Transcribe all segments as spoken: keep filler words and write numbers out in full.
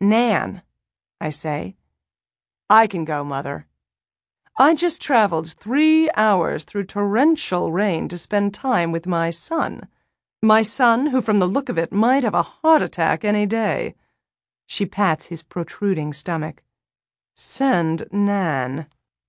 Nan, I say. I can go, Mother. I just traveled three hours through torrential rain to spend time with my son. My son, who from the look of it might have a heart attack any day. She pats his protruding stomach. Send Nan.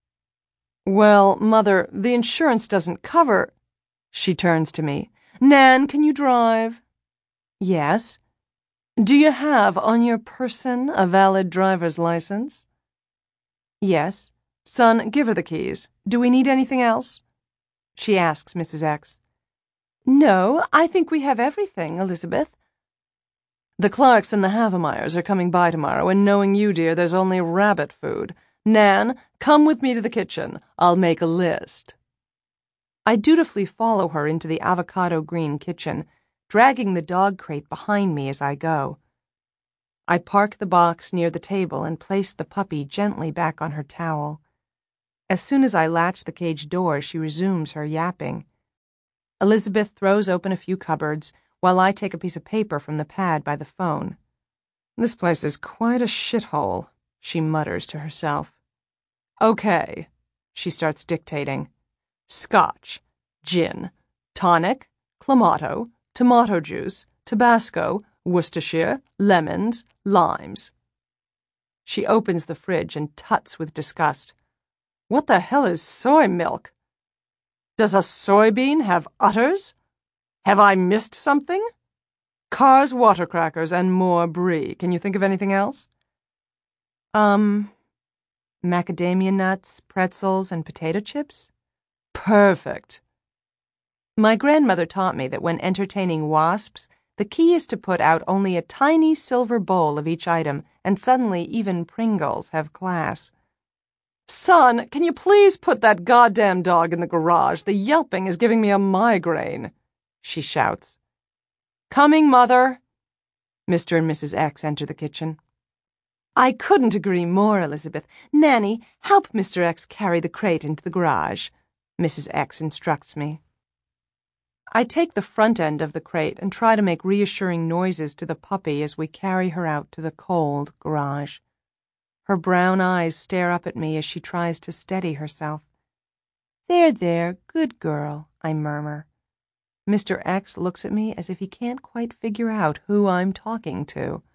Well, Mother, the insurance doesn't cover... She turns to me. Nan, can you drive? Yes. Do you have on your person a valid driver's license? Yes. Son, give her the keys. Do we need anything else? She asks Missus X. No, I think we have everything, Elizabeth. The Clarks and the Havemeyers are coming by tomorrow, and knowing you, dear, there's only rabbit food. Nan, come with me to the kitchen. I'll make a list. I dutifully follow her into the avocado green kitchen, dragging the dog crate behind me as I go. I park the box near the table and place the puppy gently back on her towel. As soon as I latch the cage door, she resumes her yapping. Elizabeth throws open a few cupboards, while I take a piece of paper from the pad by the phone. This place is quite a shithole, she mutters to herself. Okay, she starts dictating. Scotch, gin, tonic, clamato, tomato juice, Tabasco, Worcestershire, lemons, limes. She opens the fridge and tuts with disgust. What the hell is soy milk? Does a soybean have udders? Have I missed something? Carr's water crackers and more brie. Can you think of anything else? Um, macadamia nuts, pretzels, and potato chips? Perfect. My grandmother taught me that when entertaining wasps, the key is to put out only a tiny silver bowl of each item, and suddenly even Pringles have class. Son, can you please put that goddamn dog in the garage? The yelping is giving me a migraine, she shouts. Coming, Mother. Mister and Missus X enter the kitchen. I couldn't agree more, Elizabeth. Nanny, help Mister X carry the crate into the garage, Missus X instructs me. I take the front end of the crate and try to make reassuring noises to the puppy as we carry her out to the cold garage. Her brown eyes stare up at me as she tries to steady herself. There, there, good girl, I murmur. Mister X looks at me as if he can't quite figure out who I'm talking to.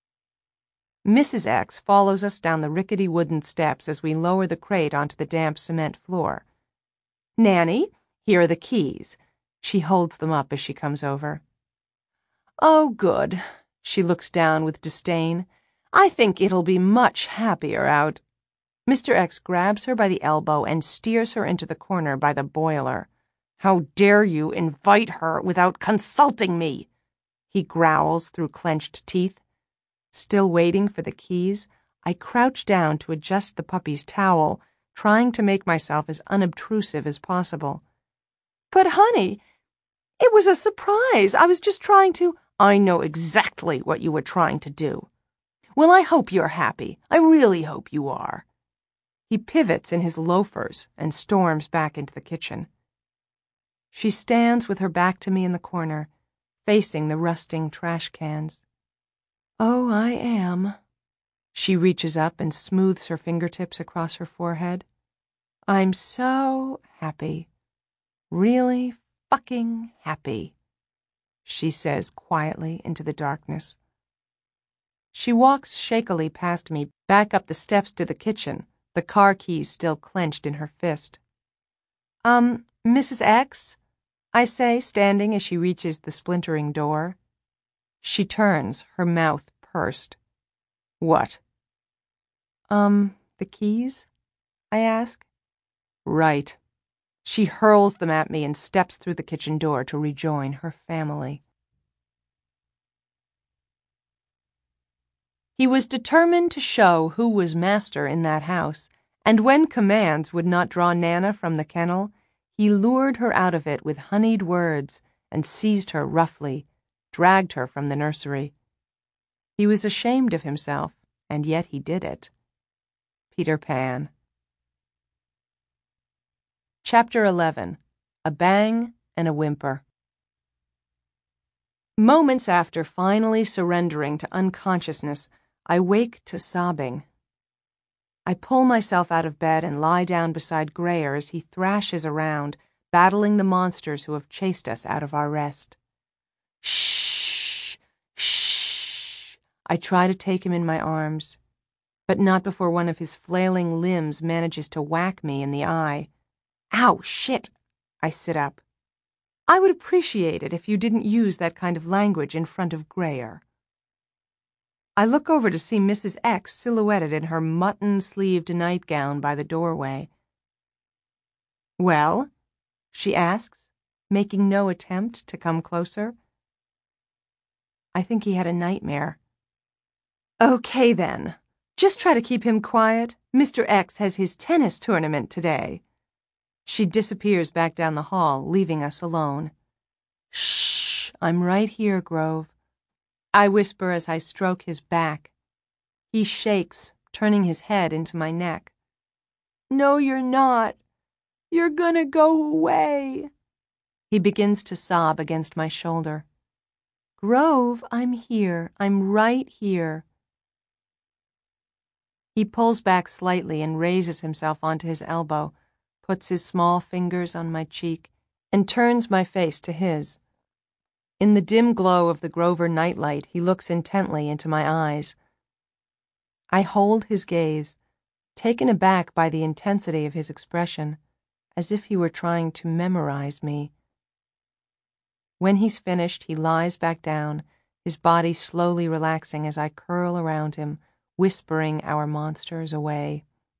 Missus X follows us down the rickety wooden steps as we lower the crate onto the damp cement floor. Nanny, here are the keys. She holds them up as she comes over. Oh, good. She looks down with disdain. I think it'll be much happier out. Mister X grabs her by the elbow and steers her into the corner by the boiler. How dare you invite her without consulting me? He growls through clenched teeth. Still waiting for the keys, I crouch down to adjust the puppy's towel, trying to make myself as unobtrusive as possible. But, honey, it was a surprise. I was just trying to... I know exactly what you were trying to do. Well, I hope you're happy. I really hope you are. He pivots in his loafers and storms back into the kitchen. She stands with her back to me in the corner, facing the rusting trash cans. Oh, I am. She reaches up and smooths her fingertips across her forehead. I'm so happy. Really fucking happy, she says quietly into the darkness. She walks shakily past me, back up the steps to the kitchen, the car keys still clenched in her fist. Um, Missus X? I say, standing as she reaches the splintering door. She turns, her mouth pursed. What? Um, the keys? I ask. Right. She hurls them at me and steps through the kitchen door to rejoin her family. He was determined to show who was master in that house, and when commands would not draw Nana from the kennel, he lured her out of it with honeyed words and seized her roughly, dragged her from the nursery. He was ashamed of himself, and yet he did it. Peter Pan. Chapter eleven. A Bang and a Whimper. Moments after finally surrendering to unconsciousness, I wake to sobbing. I pull myself out of bed and lie down beside Grayer as he thrashes around, battling the monsters who have chased us out of our rest. Shh, shh. I try to take him in my arms, but not before one of his flailing limbs manages to whack me in the eye. Ow, shit! I sit up. I would appreciate it if you didn't use that kind of language in front of Grayer. I look over to see Missus X silhouetted in her mutton-sleeved nightgown by the doorway. Well? She asks, making no attempt to come closer. I think he had a nightmare. Okay then, just try to keep him quiet. Mister X has his tennis tournament today. She disappears back down the hall, leaving us alone. Shh, I'm right here, Grove. I whisper as I stroke his back. He shakes, turning his head into my neck. No, you're not. You're gonna go away. He begins to sob against my shoulder. Grove, I'm here. I'm right here. He pulls back slightly and raises himself onto his elbow, puts his small fingers on my cheek, and turns my face to his. In the dim glow of the Grover nightlight, he looks intently into my eyes. I hold his gaze, taken aback by the intensity of his expression, as if he were trying to memorize me. When he's finished, he lies back down, his body slowly relaxing as I curl around him, whispering our monsters away.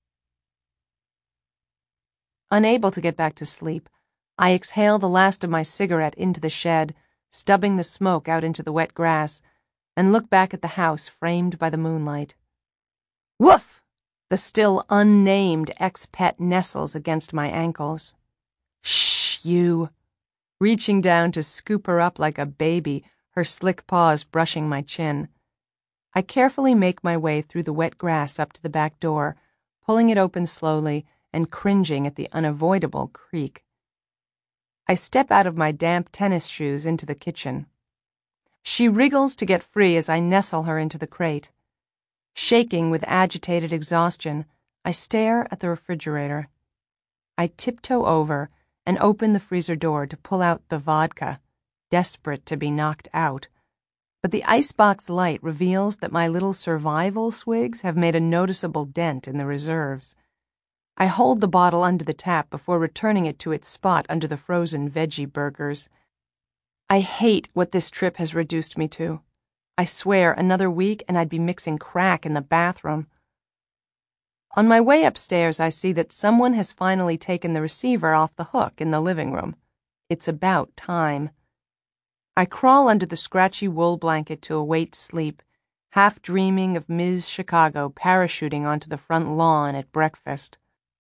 Unable to get back to sleep, I exhale the last of my cigarette into the shed, stubbing the smoke out into the wet grass, and look back at the house framed by the moonlight. Woof! The still unnamed ex-pet nestles against my ankles. Shh, you! Reaching down to scoop her up like a baby, her slick paws brushing my chin. I carefully make my way through the wet grass up to the back door, pulling it open slowly and cringing at the unavoidable creak. I step out of my damp tennis shoes into the kitchen. She wriggles to get free as I nestle her into the crate. Shaking with agitated exhaustion, I stare at the refrigerator. I tiptoe over and open the freezer door to pull out the vodka, desperate to be knocked out. But the icebox light reveals that my little survival swigs have made a noticeable dent in the reserves. I hold the bottle under the tap before returning it to its spot under the frozen veggie burgers. I hate what this trip has reduced me to. I swear another week and I'd be mixing crack in the bathroom. On my way upstairs, I see that someone has finally taken the receiver off the hook in the living room. It's about time. I crawl under the scratchy wool blanket to await sleep, half dreaming of Miz Chicago parachuting onto the front lawn at breakfast.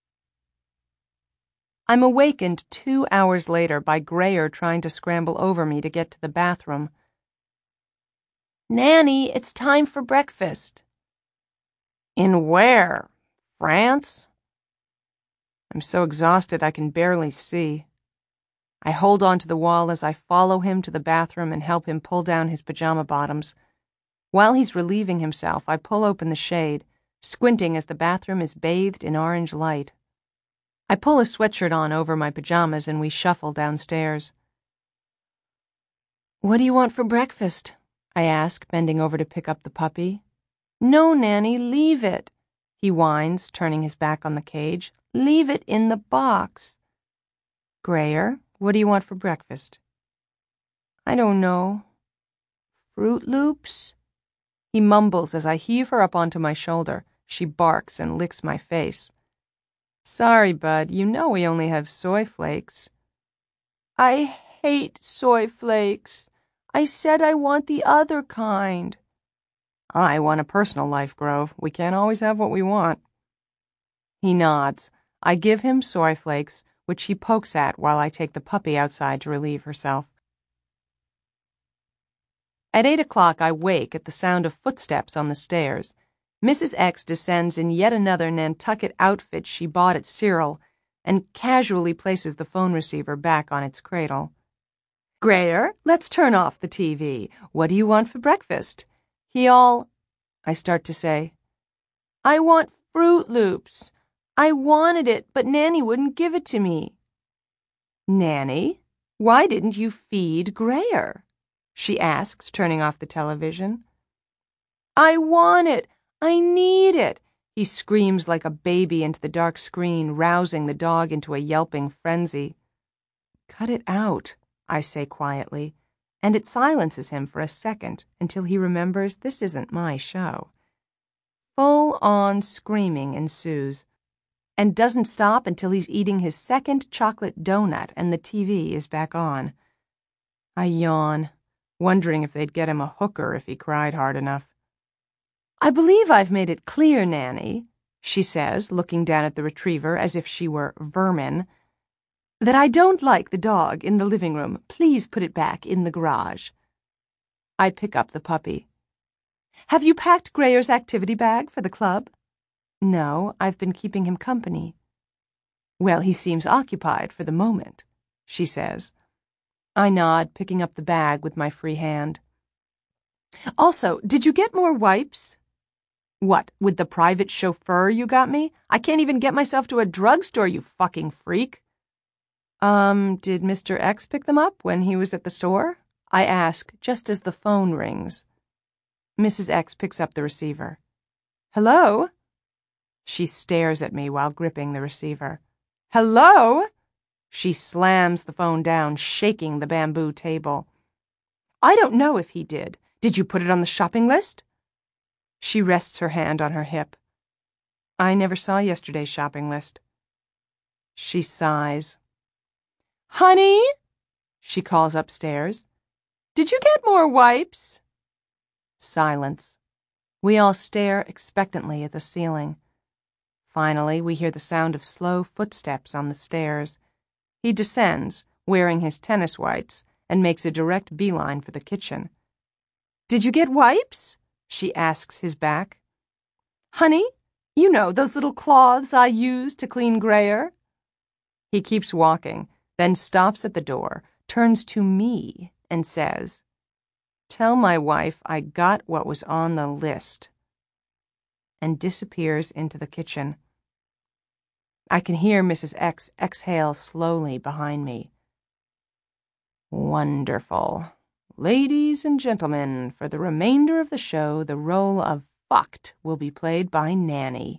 I'm awakened two hours later by Grayer trying to scramble over me to get to the bathroom. Nanny, it's time for breakfast. In where? France? I'm so exhausted I can barely see. I hold on to the wall as I follow him to the bathroom and help him pull down his pajama bottoms. While he's relieving himself, I pull open the shade, squinting as the bathroom is bathed in orange light. I pull a sweatshirt on over my pajamas and we shuffle downstairs. What do you want for breakfast? I ask, bending over to pick up the puppy. No, Nanny, leave it, he whines, turning his back on the cage. Leave it in the box. Grayer, what do you want for breakfast? I don't know. Fruit Loops? He mumbles as I heave her up onto my shoulder. She barks and licks my face. Sorry, bud, you know we only have soy flakes. I hate soy flakes. I said I want the other kind. I want a personal life, Grove. We can't always have what we want. He nods. I give him soy flakes, which he pokes at while I take the puppy outside to relieve herself. At eight o'clock, I wake at the sound of footsteps on the stairs. Missus X descends in yet another Nantucket outfit she bought at Cyril and casually places the phone receiver back on its cradle. Grayer, let's turn off the T V. What do you want for breakfast? He all... I start to say. I want Fruit Loops. I wanted it, but Nanny wouldn't give it to me. Nanny, why didn't you feed Grayer? She asks, turning off the television. I want it. I need it. He screams like a baby into the dark screen, rousing the dog into a yelping frenzy. Cut it out, I say quietly, and it silences him for a second until he remembers this isn't my show. Full-on screaming ensues, and doesn't stop until he's eating his second chocolate donut and the T V is back on. I yawn, wondering if they'd get him a hooker if he cried hard enough. I believe I've made it clear, Nanny, she says, looking down at the retriever as if she were vermin, that I don't like the dog in the living room. Please put it back in the garage. I pick up the puppy. Have you packed Grayer's activity bag for the club? No, I've been keeping him company. Well, he seems occupied for the moment, she says. I nod, picking up the bag with my free hand. Also, did you get more wipes? What, with the private chauffeur you got me? I can't even get myself to a drugstore, you fucking freak. Um, did Mister X pick them up when he was at the store? I ask, just as the phone rings. Missus X picks up the receiver. Hello? She stares at me while gripping the receiver. Hello? She slams the phone down, shaking the bamboo table. I don't know if he did. Did you put it on the shopping list? She rests her hand on her hip. I never saw yesterday's shopping list. She sighs. Honey? She calls upstairs. Did you get more wipes? Silence. We all stare expectantly at the ceiling. Finally, we hear the sound of slow footsteps on the stairs. He descends, wearing his tennis whites, and makes a direct beeline for the kitchen. Did you get wipes? She asks his back. Honey, you know those little cloths I use to clean Grayer? He keeps walking, then stops at the door, turns to me, and says, Tell my wife I got what was on the list, and disappears into the kitchen. I can hear Missus X exhale slowly behind me. Wonderful. Ladies and gentlemen, for the remainder of the show, the role of fucked will be played by Nanny.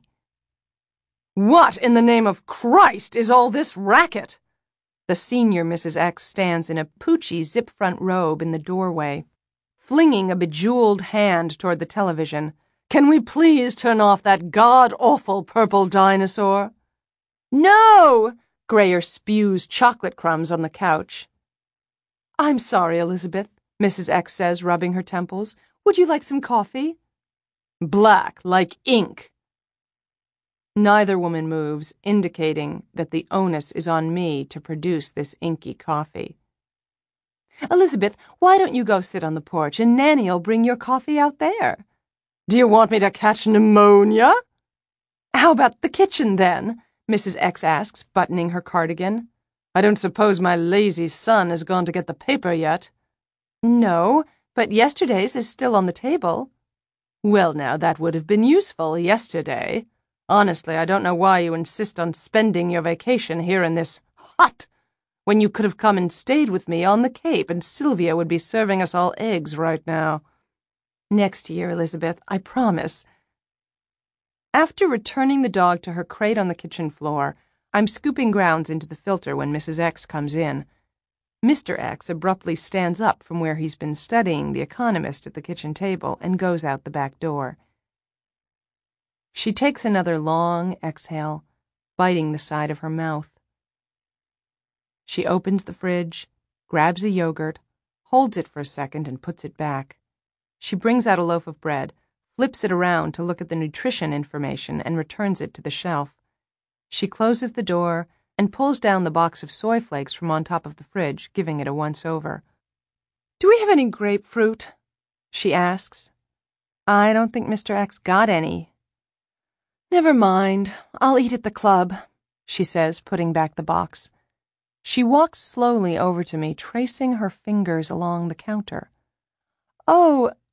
What in the name of Christ is all this racket? The senior Missus X stands in a poochy zip-front robe in the doorway, flinging a bejeweled hand toward the television. Can we please turn off that god-awful purple dinosaur? No! Grayer spews chocolate crumbs on the couch. I'm sorry, Elizabeth, Missus X says, rubbing her temples. Would you like some coffee? Black, like ink. Neither woman moves, indicating that the onus is on me to produce this inky coffee. Elizabeth, why don't you go sit on the porch and Nanny'll bring your coffee out there? Do you want me to catch pneumonia? How about the kitchen, then? Missus X asks, buttoning her cardigan. I don't suppose my lazy son has gone to get the paper yet. No, but yesterday's is still on the table. Well, now, that would have been useful yesterday. Honestly, I don't know why you insist on spending your vacation here in this hut, when you could have come and stayed with me on the Cape and Sylvia would be serving us all eggs right now. Next year, Elizabeth, I promise. After returning the dog to her crate on the kitchen floor, I'm scooping grounds into the filter when Missus X comes in. Mister X abruptly stands up from where he's been studying The Economist at the kitchen table and goes out the back door. She takes another long exhale, biting the side of her mouth. She opens the fridge, grabs a yogurt, holds it for a second and puts it back. She brings out a loaf of bread, flips it around to look at the nutrition information and returns it to the shelf. She closes the door and pulls down the box of soy flakes from on top of the fridge, giving it a once-over. Do we have any grapefruit? She asks. I don't think Mister X got any. Never mind. I'll eat at the club, she says, putting back the box. She walks slowly over to me, tracing her fingers along the counter. Oh,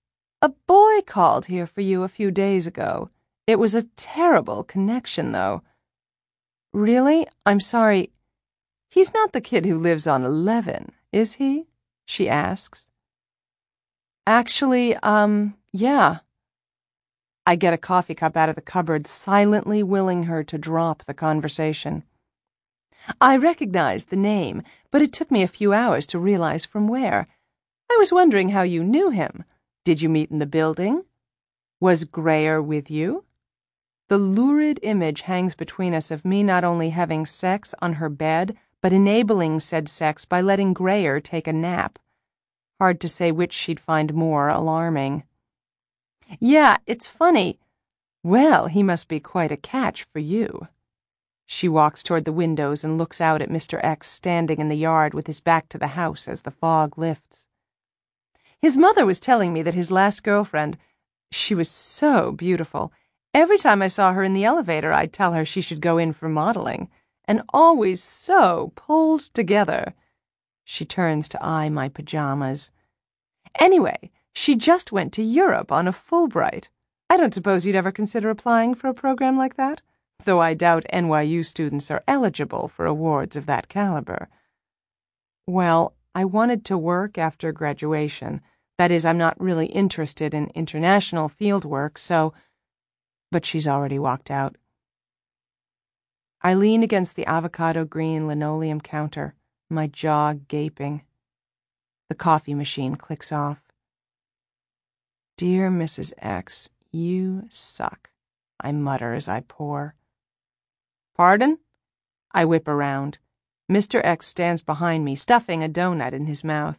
A boy called here for you a few days ago. It was a terrible connection, though. Really? I'm sorry. He's not the kid who lives on eleven, is he? She asks. Actually, um, yeah. I get a coffee cup out of the cupboard, silently willing her to drop the conversation. I recognized the name, but it took me a few hours to realize from where. I was wondering how you knew him. Did you meet in the building? Was Grayer with you? The lurid image hangs between us of me not only having sex on her bed, but enabling said sex by letting Grayer take a nap. Hard to say which she'd find more alarming. Yeah, it's funny. Well, he must be quite a catch for you. She walks toward the windows and looks out at Mister X standing in the yard with his back to the house as the fog lifts. His mother was telling me that his last girlfriend, she was so beautiful. Every time I saw her in the elevator, I'd tell her she should go in for modeling, and always so pulled together. She turns to eye my pajamas. Anyway, she just went to Europe on a Fulbright. I don't suppose you'd ever consider applying for a program like that, though I doubt N Y U students are eligible for awards of that caliber. Well, I wanted to work after graduation. That is, I'm not really interested in international field work, so... But she's already walked out. I lean against the avocado-green linoleum counter, my jaw gaping. The coffee machine clicks off. Dear Missus X, you suck, I mutter as I pour. Pardon? I whip around. Mister X stands behind me, stuffing a donut in his mouth.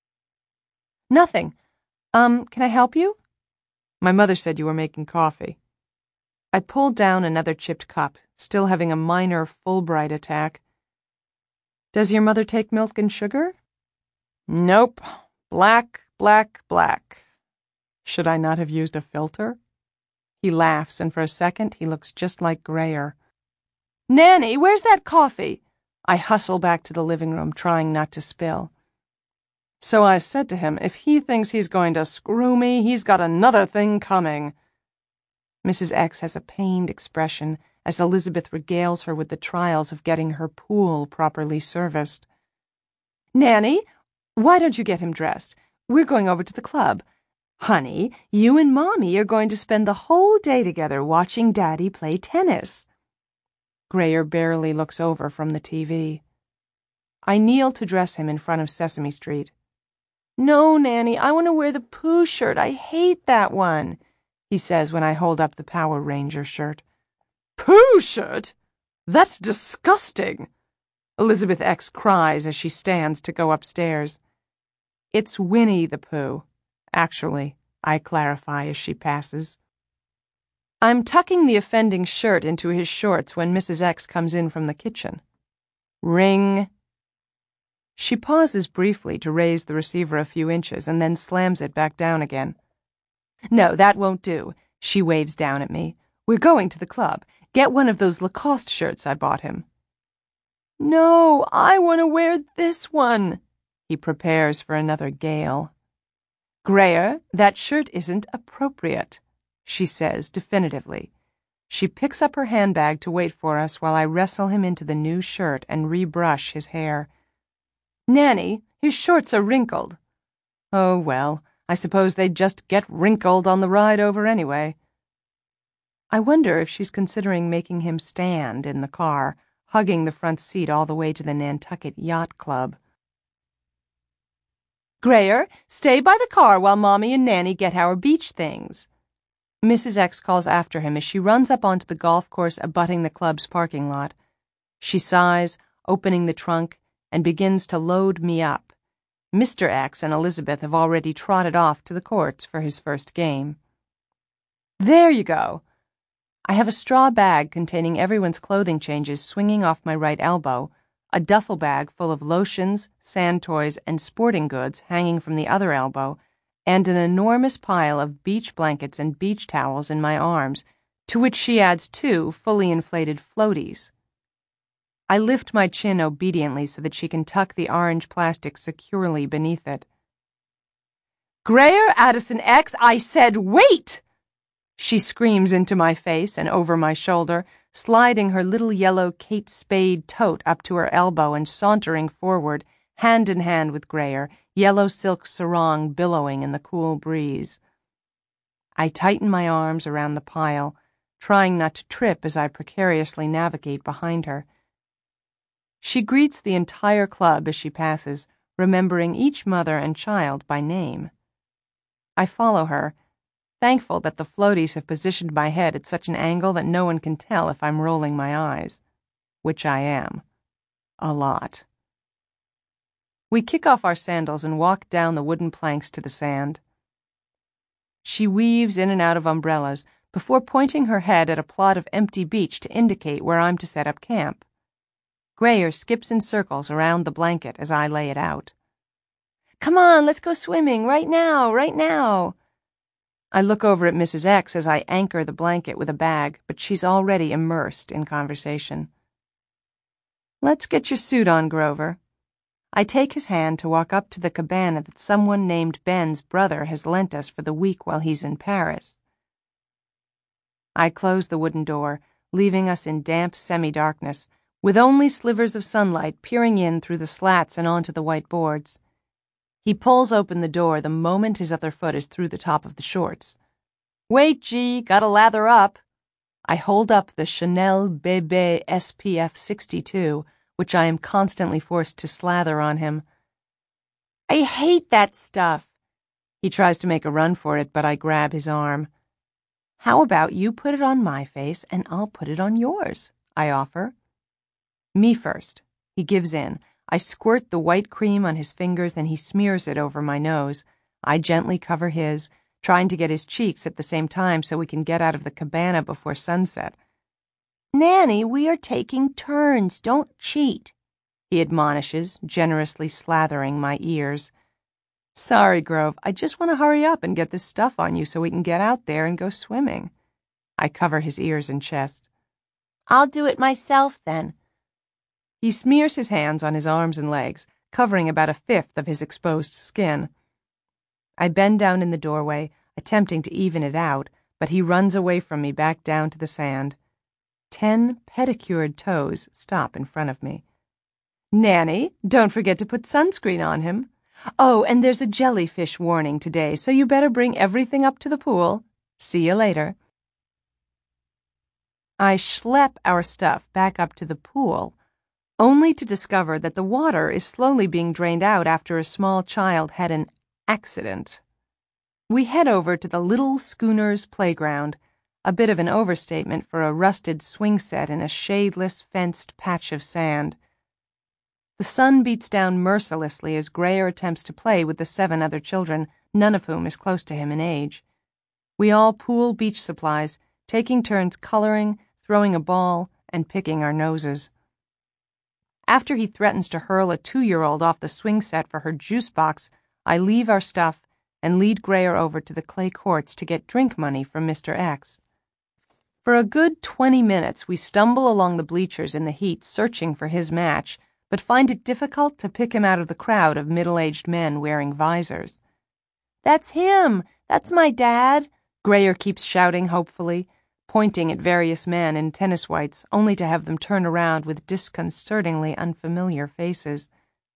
Nothing. Um, can I help you? My mother said you were making coffee. I pulled down another chipped cup, still having a minor Fulbright attack. Does your mother take milk and sugar? Nope. Black, black, black. Should I not have used a filter? He laughs, and for a second he looks just like Grayer. Nanny, where's that coffee? I hustle back to the living room, trying not to spill. So I said to him, if he thinks he's going to screw me, he's got another thing coming. Missus X has a pained expression as Elizabeth regales her with the trials of getting her pool properly serviced. Nanny, why don't you get him dressed? We're going over to the club. Honey, you and Mommy are going to spend the whole day together watching Daddy play tennis. Grayer barely looks over from the T V. I kneel to dress him in front of Sesame Street. No, Nanny, I want to wear the Pooh shirt. I hate that one, he says when I hold up the Power Ranger shirt. Pooh shirt? That's disgusting, Elizabeth X cries as she stands to go upstairs. It's Winnie the Pooh, actually, I clarify as she passes. I'm tucking the offending shirt into his shorts when Missus X comes in from the kitchen. Ring. She pauses briefly to raise the receiver a few inches and then slams it back down again. No, that won't do, she waves down at me. We're going to the club. Get one of those Lacoste shirts I bought him. No, I want to wear this one. He prepares for another gale. Grayer, that shirt isn't appropriate, she says definitively. She picks up her handbag to wait for us while I wrestle him into the new shirt and rebrush his hair. Nanny, his shorts are wrinkled. Oh, well, I suppose they'd just get wrinkled on the ride over anyway. I wonder if she's considering making him stand in the car, hugging the front seat all the way to the Nantucket Yacht Club. Grayer, stay by the car while Mommy and Nanny get our beach things. Missus X calls after him as she runs up onto the golf course abutting the club's parking lot. She sighs, opening the trunk, and begins to load me up. Mister X and Elizabeth have already trotted off to the courts for his first game. There you go. I have a straw bag containing everyone's clothing changes swinging off my right elbow, a duffel bag full of lotions, sand toys, and sporting goods hanging from the other elbow, and an enormous pile of beach blankets and beach towels in my arms, to which she adds two fully inflated floaties. I lift my chin obediently so that she can tuck the orange plastic securely beneath it. Grayer Addison X, I said wait! She screams into my face and over my shoulder, sliding her little yellow Kate Spade tote up to her elbow and sauntering forward, hand in hand with Grayer, yellow silk sarong billowing in the cool breeze. I tighten my arms around the pile, trying not to trip as I precariously navigate behind her. She greets the entire club as she passes, remembering each mother and child by name. I follow her, thankful that the floaties have positioned my head at such an angle that no one can tell if I'm rolling my eyes, which I am. A lot. We kick off our sandals and walk down the wooden planks to the sand. She weaves in and out of umbrellas before pointing her head at a plot of empty beach to indicate where I'm to set up camp. Grayer skips in circles around the blanket as I lay it out. Come on, let's go swimming, right now, right now. I look over at Missus X as I anchor the blanket with a bag, but she's already immersed in conversation. Let's get your suit on, Grover. I take his hand to walk up to the cabana that someone named Ben's brother has lent us for the week while he's in Paris. I close the wooden door, leaving us in damp semi-darkness, with only slivers of sunlight peering in through the slats and onto the white boards. He pulls open the door the moment his other foot is through the top of the shorts. Wait, G, gotta lather up. I hold up the Chanel Bébé S P F sixty-two, which I am constantly forced to slather on him. I hate that stuff. He tries to make a run for it, but I grab his arm. How about you put it on my face and I'll put it on yours, I offer. Me first. He gives in. I squirt the white cream on his fingers and he smears it over my nose. I gently cover his, trying to get his cheeks at the same time so we can get out of the cabana before sunset. Nanny, we are taking turns. Don't cheat, he admonishes, generously slathering my ears. Sorry, Grove, I just want to hurry up and get this stuff on you so we can get out there and go swimming. I cover his ears and chest. I'll do it myself then. He smears his hands on his arms and legs, covering about a fifth of his exposed skin. I bend down in the doorway, attempting to even it out, but he runs away from me back down to the sand. Ten pedicured toes stop in front of me. Nanny, don't forget to put sunscreen on him. Oh, and there's a jellyfish warning today, so you better bring everything up to the pool. See you later. I schlep our stuff back up to the pool, only to discover that the water is slowly being drained out after a small child had an accident. We head over to the Little Schooners playground, a bit of an overstatement for a rusted swing set in a shadeless, fenced patch of sand. The sun beats down mercilessly as Grayer attempts to play with the seven other children, none of whom is close to him in age. We all pool beach supplies, taking turns coloring, throwing a ball, and picking our noses. After he threatens to hurl a two-year-old off the swing set for her juice box, I leave our stuff and lead Grayer over to the clay courts to get drink money from Mister X. For a good twenty minutes, we stumble along the bleachers in the heat searching for his match, but find it difficult to pick him out of the crowd of middle-aged men wearing visors. That's him! That's my dad! Grayer keeps shouting hopefully, pointing at various men in tennis whites, only to have them turn around with disconcertingly unfamiliar faces.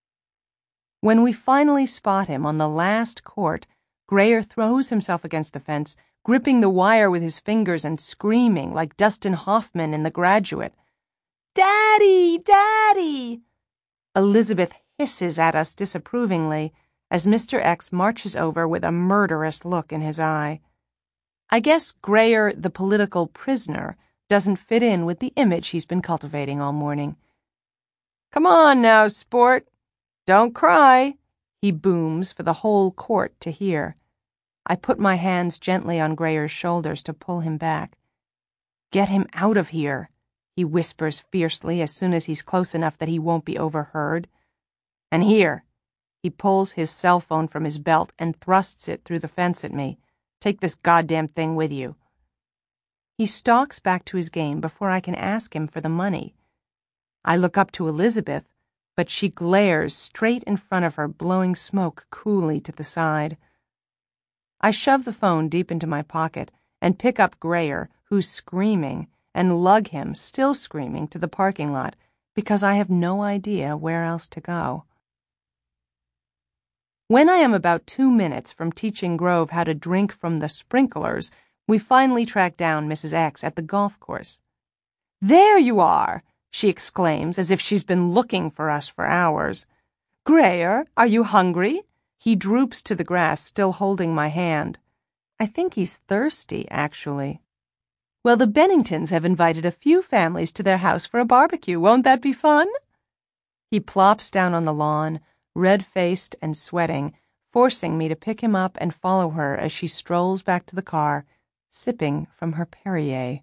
When we finally spot him on the last court, Grayer throws himself against the fence, gripping the wire with his fingers and screaming like Dustin Hoffman in The Graduate. Daddy! Daddy! Elizabeth hisses at us disapprovingly as Mister X marches over with a murderous look in his eye. I guess Grayer, the political prisoner, doesn't fit in with the image he's been cultivating all morning. Come on now, sport. Don't cry, he booms for the whole court to hear. I put my hands gently on Grayer's shoulders to pull him back. Get him out of here, he whispers fiercely as soon as he's close enough that he won't be overheard. And here, he pulls his cell phone from his belt and thrusts it through the fence at me. Take this goddamn thing with you. He stalks back to his game before I can ask him for the money. I look up to Elizabeth, but she glares straight in front of her, blowing smoke coolly to the side. I shove the phone deep into my pocket and pick up Grayer, who's screaming, and lug him, still screaming, to the parking lot because I have no idea where else to go. When I am about two minutes from teaching Grove how to drink from the sprinklers, we finally track down Missus X at the golf course. "There you are!" she exclaims, as if she's been looking for us for hours. "Grayer, are you hungry?" He droops to the grass, still holding my hand. I think he's thirsty, actually. "Well, the Benningtons have invited a few families to their house for a barbecue. Won't that be fun?" He plops down on the lawn, red-faced and sweating, forcing me to pick him up and follow her as she strolls back to the car, sipping from her Perrier.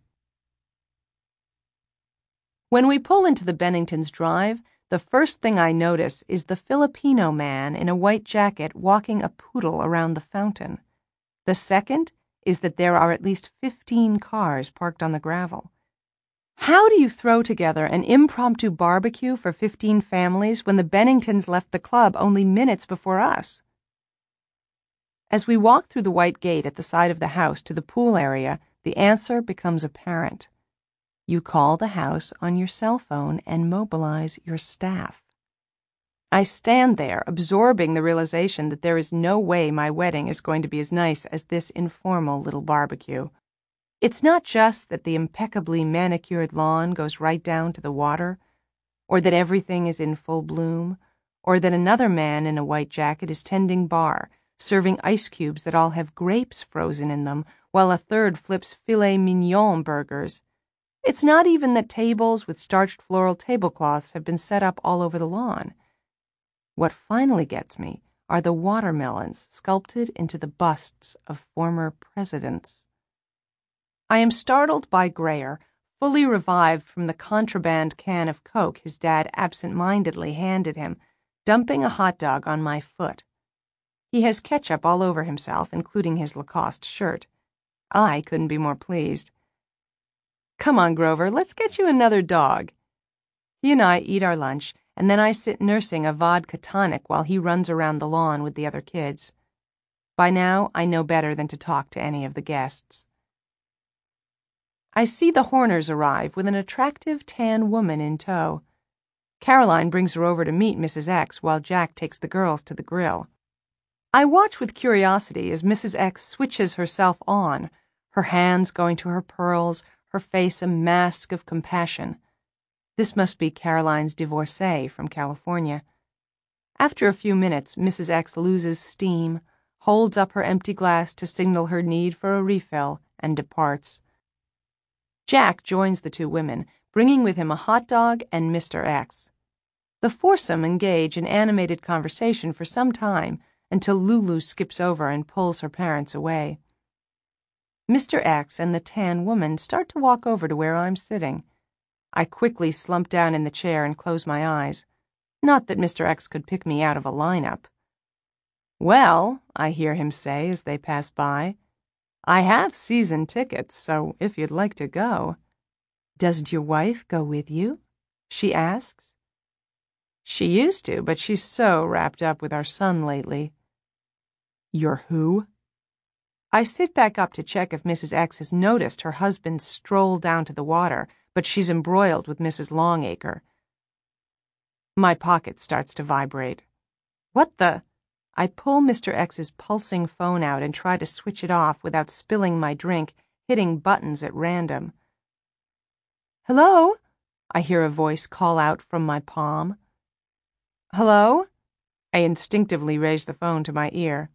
When we pull into the Benningtons' drive, the first thing I notice is the Filipino man in a white jacket walking a poodle around the fountain. The second is that there are at least fifteen cars parked on the gravel. How do you throw together an impromptu barbecue for fifteen families when the Benningtons left the club only minutes before us? As we walk through the white gate at the side of the house to the pool area, the answer becomes apparent. You call the house on your cell phone and mobilize your staff. I stand there, absorbing the realization that there is no way my wedding is going to be as nice as this informal little barbecue. It's not just that the impeccably manicured lawn goes right down to the water, or that everything is in full bloom, or that another man in a white jacket is tending bar, serving ice cubes that all have grapes frozen in them, while a third flips filet mignon burgers. It's not even that tables with starched floral tablecloths have been set up all over the lawn. What finally gets me are the watermelons sculpted into the busts of former presidents. I am startled by Grayer, fully revived from the contraband can of Coke his dad absent-mindedly handed him, dumping a hot dog on my foot. He has ketchup all over himself, including his Lacoste shirt. I couldn't be more pleased. "Come on, Grover, let's get you another dog." He and I eat our lunch, and then I sit nursing a vodka tonic while he runs around the lawn with the other kids. By now, I know better than to talk to any of the guests. I see the Horners arrive with an attractive tan woman in tow. Caroline brings her over to meet Missus X while Jack takes the girls to the grill. I watch with curiosity as Missus X switches herself on, her hands going to her pearls, her face a mask of compassion. This must be Caroline's divorcee from California. After a few minutes, Missus X loses steam, holds up her empty glass to signal her need for a refill, and departs. Jack joins the two women, bringing with him a hot dog and Mister X. The foursome engage in animated conversation for some time until Lulu skips over and pulls her parents away. Mister X and the tan woman start to walk over to where I'm sitting. I quickly slump down in the chair and close my eyes. Not that Mister X could pick me out of a lineup. "Well," I hear him say as they pass by, "I have season tickets, so if you'd like to go." "Doesn't your wife go with you?" she asks. "She used to, but she's so wrapped up with our son lately." "Your who?" I sit back up to check if Missus X has noticed her husband stroll down to the water, but she's embroiled with Missus Longacre. My pocket starts to vibrate. "What the?" I pull Mister X's pulsing phone out and try to switch it off without spilling my drink, hitting buttons at random. "Hello?" I hear a voice call out from my palm. "Hello?" I instinctively raise the phone to my ear.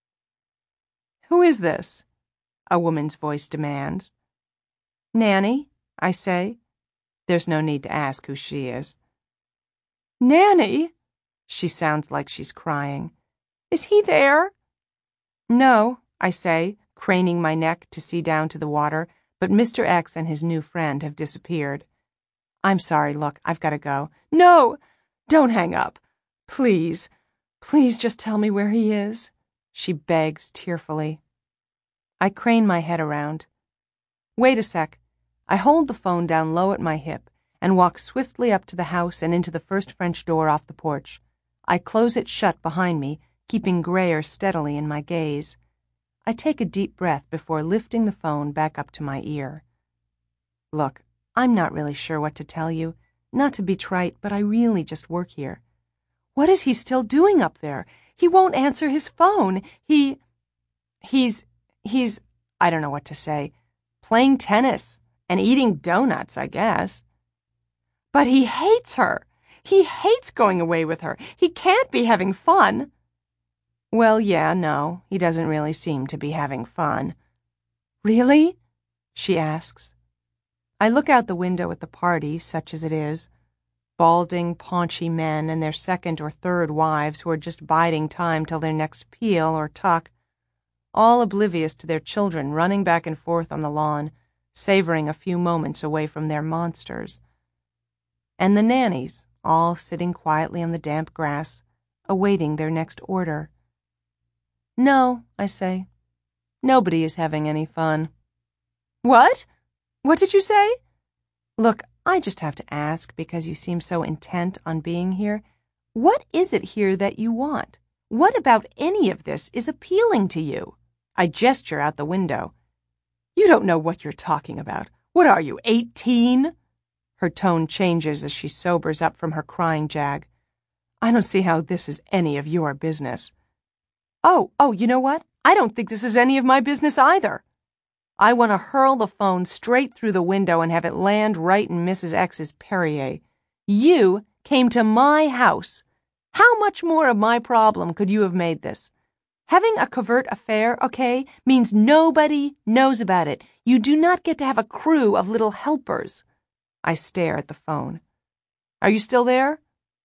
"Who is this?" a woman's voice demands. "Nanny," I say. There's no need to ask who she is. "Nanny?" She sounds like she's crying. "Is he there?" "No," I say, craning my neck to see down to the water, but Mister X and his new friend have disappeared. "I'm sorry, look, I've got to go." "No! Don't hang up. Please, please just tell me where he is," she begs tearfully. I crane my head around. "Wait a sec." I hold the phone down low at my hip and walk swiftly up to the house and into the first French door off the porch. I close it shut behind me, keeping Grayer steadily in my gaze. I take a deep breath before lifting the phone back up to my ear. Look, I'm not really sure what to tell you. Not to be trite, but I really just work here. What is he still doing up there? He won't answer his phone. He... He's... He's... I don't know what to say. Playing tennis and eating donuts, I guess. But he hates her. He hates going away with her. He can't be having fun. Well, yeah, no, he doesn't really seem to be having fun. Really? She asks. I look out the window at the party, such as it is. Balding, paunchy men and their second or third wives who are just biding time till their next peel or tuck, all oblivious to their children running back and forth on the lawn, savoring a few moments away from their monsters. And the nannies, all sitting quietly on the damp grass, awaiting their next order. No, I say. Nobody is having any fun. What? What did you say? Look, I just have to ask because you seem so intent on being here. What is it here that you want? What about any of this is appealing to you? I gesture out the window. You don't know what you're talking about. What are you, eighteen? Her tone changes as she sobers up from her crying jag. I don't see how this is any of your business. Oh, oh, you know what? I don't think this is any of my business either. I want to hurl the phone straight through the window and have it land right in Missus X's Perrier. You came to my house. How much more of my problem could you have made this? Having a covert affair, okay, means nobody knows about it. You do not get to have a crew of little helpers. I stare at the phone. Are you still there?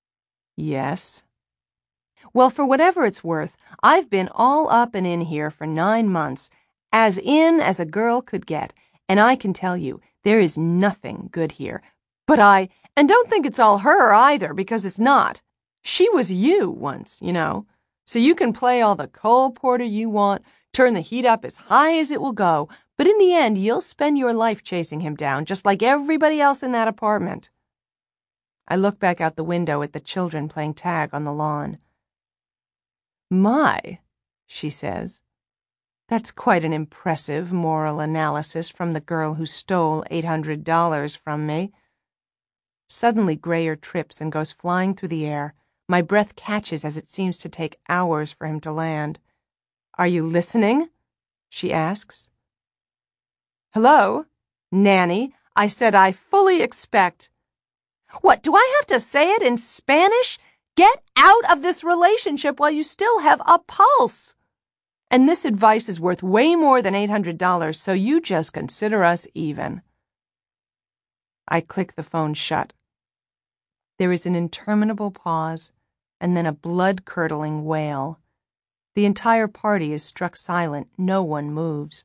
Yes. Well, for whatever it's worth, I've been all up and in here for nine months, as in as a girl could get, and I can tell you, there is nothing good here. But I, and don't think it's all her either, because it's not. She was you once, you know, so you can play all the Cole Porter you want, turn the heat up as high as it will go, but in the end, you'll spend your life chasing him down, just like everybody else in that apartment. I look back out the window at the children playing tag on the lawn. My, she says. That's quite an impressive moral analysis from the girl who stole eight hundred dollars from me. Suddenly Grayer trips and goes flying through the air. My breath catches as it seems to take hours for him to land. Are you listening? She asks. Hello? Nanny, I said I fully expect. What, do I have to say it in Spanish? Get out of this relationship while you still have a pulse. And this advice is worth way more than eight hundred dollars, so you just consider us even. I click the phone shut. There is an interminable pause, and then a blood-curdling wail. The entire party is struck silent. No one moves.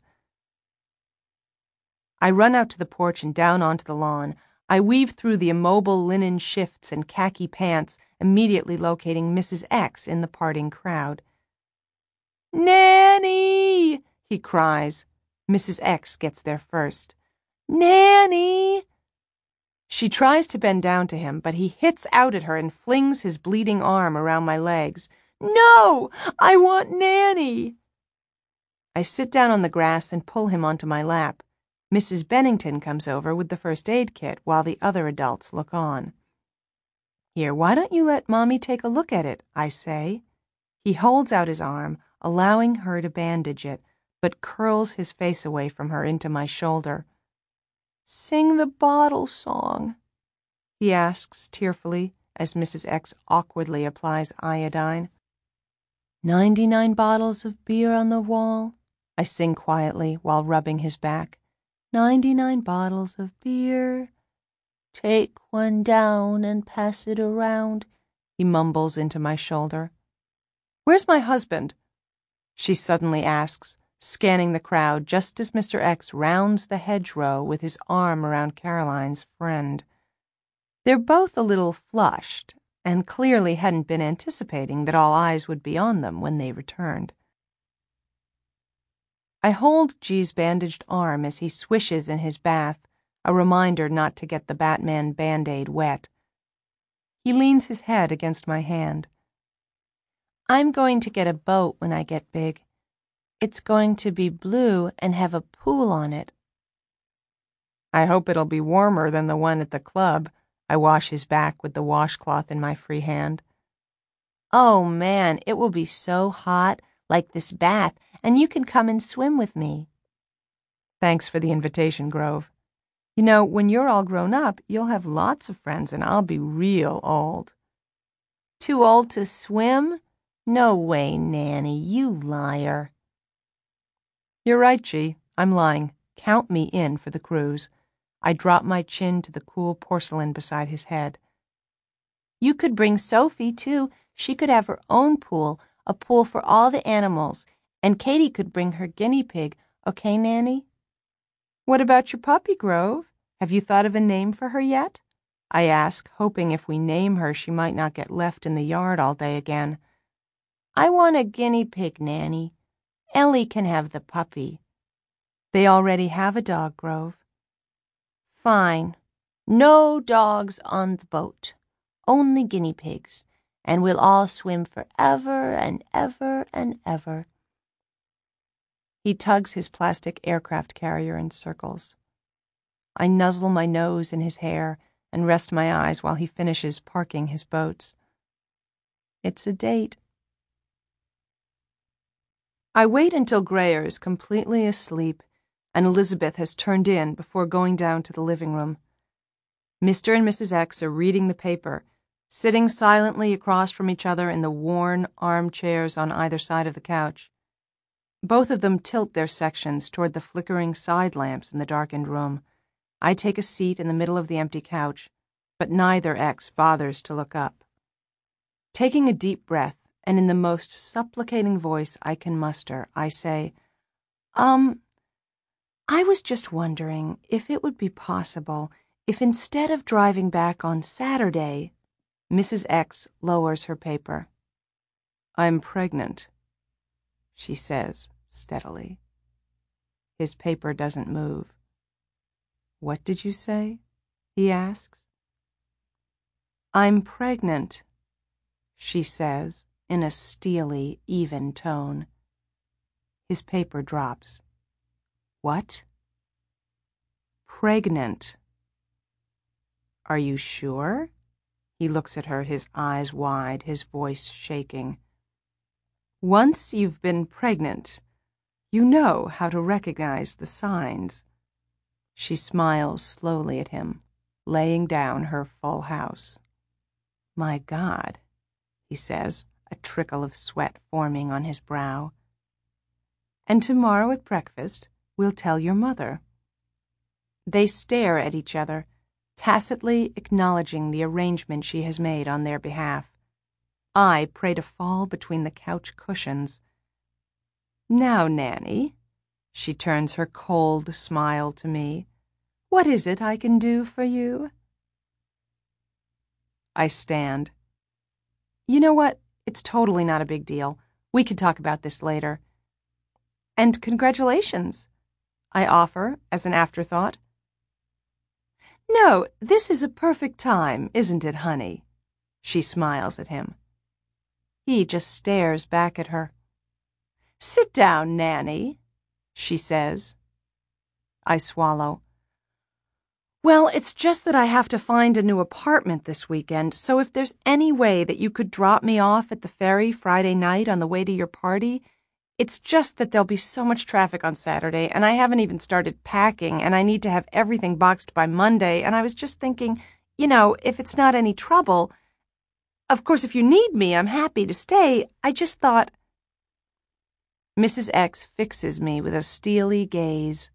I run out to the porch and down onto the lawn. I weave through the immobile linen shifts and khaki pants, immediately locating Missus X in the parting crowd. Nanny! He cries. Missus X gets there first. Nanny! She tries to bend down to him, but he hits out at her and flings his bleeding arm around my legs. No! I want Nanny! I sit down on the grass and pull him onto my lap. Missus Bennington comes over with the first aid kit while the other adults look on. Here, why don't you let Mommy take a look at it, I say. He holds out his arm, allowing her to bandage it, but curls his face away from her into my shoulder. Sing the bottle song, he asks tearfully as Missus X awkwardly applies iodine. Ninety-nine bottles of beer on the wall, I sing quietly while rubbing his back. Ninety-nine bottles of beer. Take one down and pass it around, he mumbles into my shoulder. Where's my husband? She suddenly asks, scanning the crowd just as Mister X rounds the hedgerow with his arm around Caroline's friend. They're both a little flushed, and clearly hadn't been anticipating that all eyes would be on them when they returned. I hold G's bandaged arm as he swishes in his bath, a reminder not to get the Batman Band-Aid wet. He leans his head against my hand. I'm going to get a boat when I get big. It's going to be blue and have a pool on it. I hope it'll be warmer than the one at the club. I wash his back with the washcloth in my free hand. Oh, man, it will be so hot, like this bath, and you can come and swim with me. Thanks for the invitation, Grove. You know, when you're all grown up, you'll have lots of friends, and I'll be real old. Too old to swim? No way, Nanny, you liar. You're right, G. I'm lying. Count me in for the cruise. I drop my chin to the cool porcelain beside his head. You could bring Sophie, too. She could have her own pool, a pool for all the animals, and Katie could bring her guinea pig. Okay, Nanny? What about your puppy, Grove? Have you thought of a name for her yet? I ask, hoping if we name her, she might not get left in the yard all day again. I want a guinea pig, Nanny. Ellie can have the puppy. They already have a dog, Grove. Fine. No dogs on the boat. Only guinea pigs. And we'll all swim forever and ever and ever. He tugs his plastic aircraft carrier in circles. I nuzzle my nose in his hair and rest my eyes while he finishes parking his boats. It's a date. I wait until Grayer is completely asleep and Elizabeth has turned in before going down to the living room. Mister and Missus X are reading the paper, sitting silently across from each other in the worn armchairs on either side of the couch. Both of them tilt their sections toward the flickering side lamps in the darkened room. I take a seat in the middle of the empty couch, but neither X bothers to look up. Taking a deep breath, and in the most supplicating voice I can muster, I say, Um, I was just wondering if it would be possible if instead of driving back on Saturday, Missus X lowers her paper. I'm pregnant, she says steadily. His paper doesn't move. What did you say? He asks. I'm pregnant, she says in a steely, even tone. His paper drops. What? Pregnant. Are you sure? He looks at her, his eyes wide, his voice shaking. Once you've been pregnant, you know how to recognize the signs. She smiles slowly at him, laying down her full house. My God, he says, a trickle of sweat forming on his brow. And tomorrow at breakfast, we'll tell your mother. They stare at each other, tacitly acknowledging the arrangement she has made on their behalf. I pray to fall between the couch cushions. Now, Nanny, she turns her cold smile to me, what is it I can do for you? I stand. You know what? It's totally not a big deal. We could talk about this later. And congratulations, I offer as an afterthought. No, this is a perfect time, isn't it, honey? She smiles at him. He just stares back at her. Sit down, Nanny, she says. I swallow. Well, it's just that I have to find a new apartment this weekend, so if there's any way that you could drop me off at the ferry Friday night on the way to your party, it's just that there'll be so much traffic on Saturday, and I haven't even started packing, and I need to have everything boxed by Monday, and I was just thinking, you know, if it's not any trouble, of course, if you need me, I'm happy to stay. I just thought... Missus X fixes me with a steely gaze.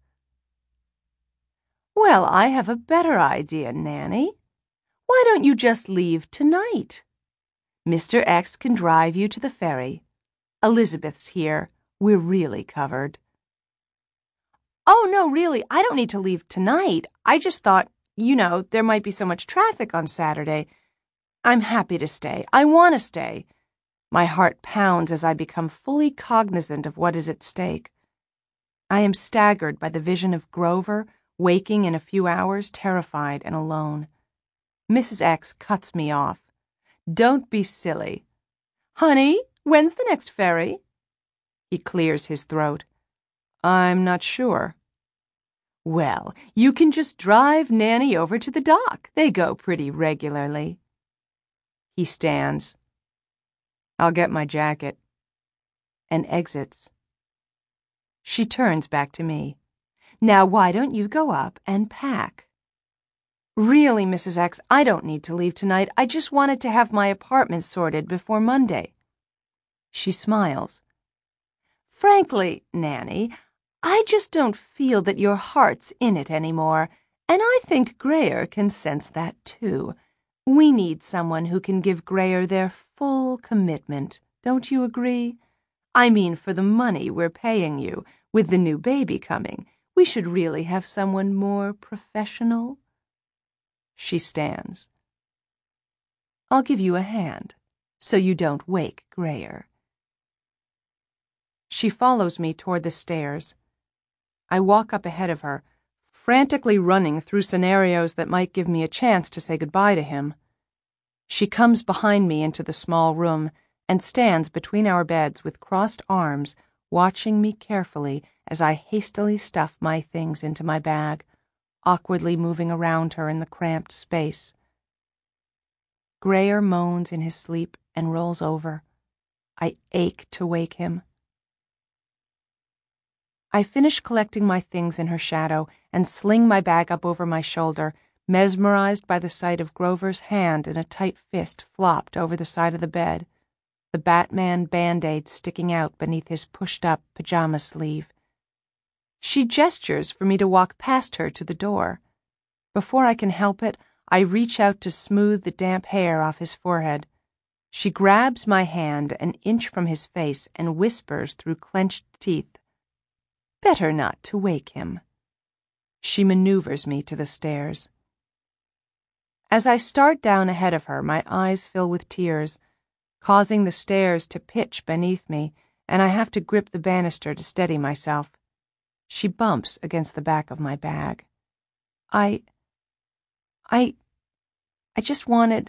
Well, I have a better idea, Nanny. Why don't you just leave tonight? Mister X can drive you to the ferry. Elizabeth's here. We're really covered. Oh, no, really, I don't need to leave tonight. I just thought, you know, there might be so much traffic on Saturday. I'm happy to stay. I want to stay. My heart pounds as I become fully cognizant of what is at stake. I am staggered by the vision of Grover waking in a few hours, terrified and alone. Missus X cuts me off. Don't be silly. Honey, when's the next ferry? He clears his throat. I'm not sure. Well, you can just drive Nanny over to the dock. They go pretty regularly. He stands. I'll get my jacket. And exits. She turns back to me. Now why don't you go up and pack? Really, Missus X, I don't need to leave tonight. I just wanted to have my apartment sorted before Monday. She smiles. Frankly, Nanny, I just don't feel that your heart's in it anymore, and I think Grayer can sense that too. We need someone who can give Grayer their full commitment. Don't you agree? I mean, for the money we're paying you, with the new baby coming, we should really have someone more professional. She stands. I'll give you a hand, so you don't wake Grayer. She follows me toward the stairs. I walk up ahead of her, frantically running through scenarios that might give me a chance to say goodbye to him. She comes behind me into the small room and stands between our beds with crossed arms, watching me carefully as I hastily stuff my things into my bag, awkwardly moving around her in the cramped space. Grayer moans in his sleep and rolls over. I ache to wake him. I finish collecting my things in her shadow and sling my bag up over my shoulder, mesmerized by the sight of Grover's hand in a tight fist flopped over the side of the bed, the Batman Band-Aid sticking out beneath his pushed-up pajama sleeve. She gestures for me to walk past her to the door. Before I can help it, I reach out to smooth the damp hair off his forehead. She grabs my hand an inch from his face and whispers through clenched teeth, "Better not to wake him." She maneuvers me to the stairs. As I start down ahead of her, my eyes fill with tears, causing the stairs to pitch beneath me, and I have to grip the banister to steady myself. She bumps against the back of my bag. I... I... I just wanted...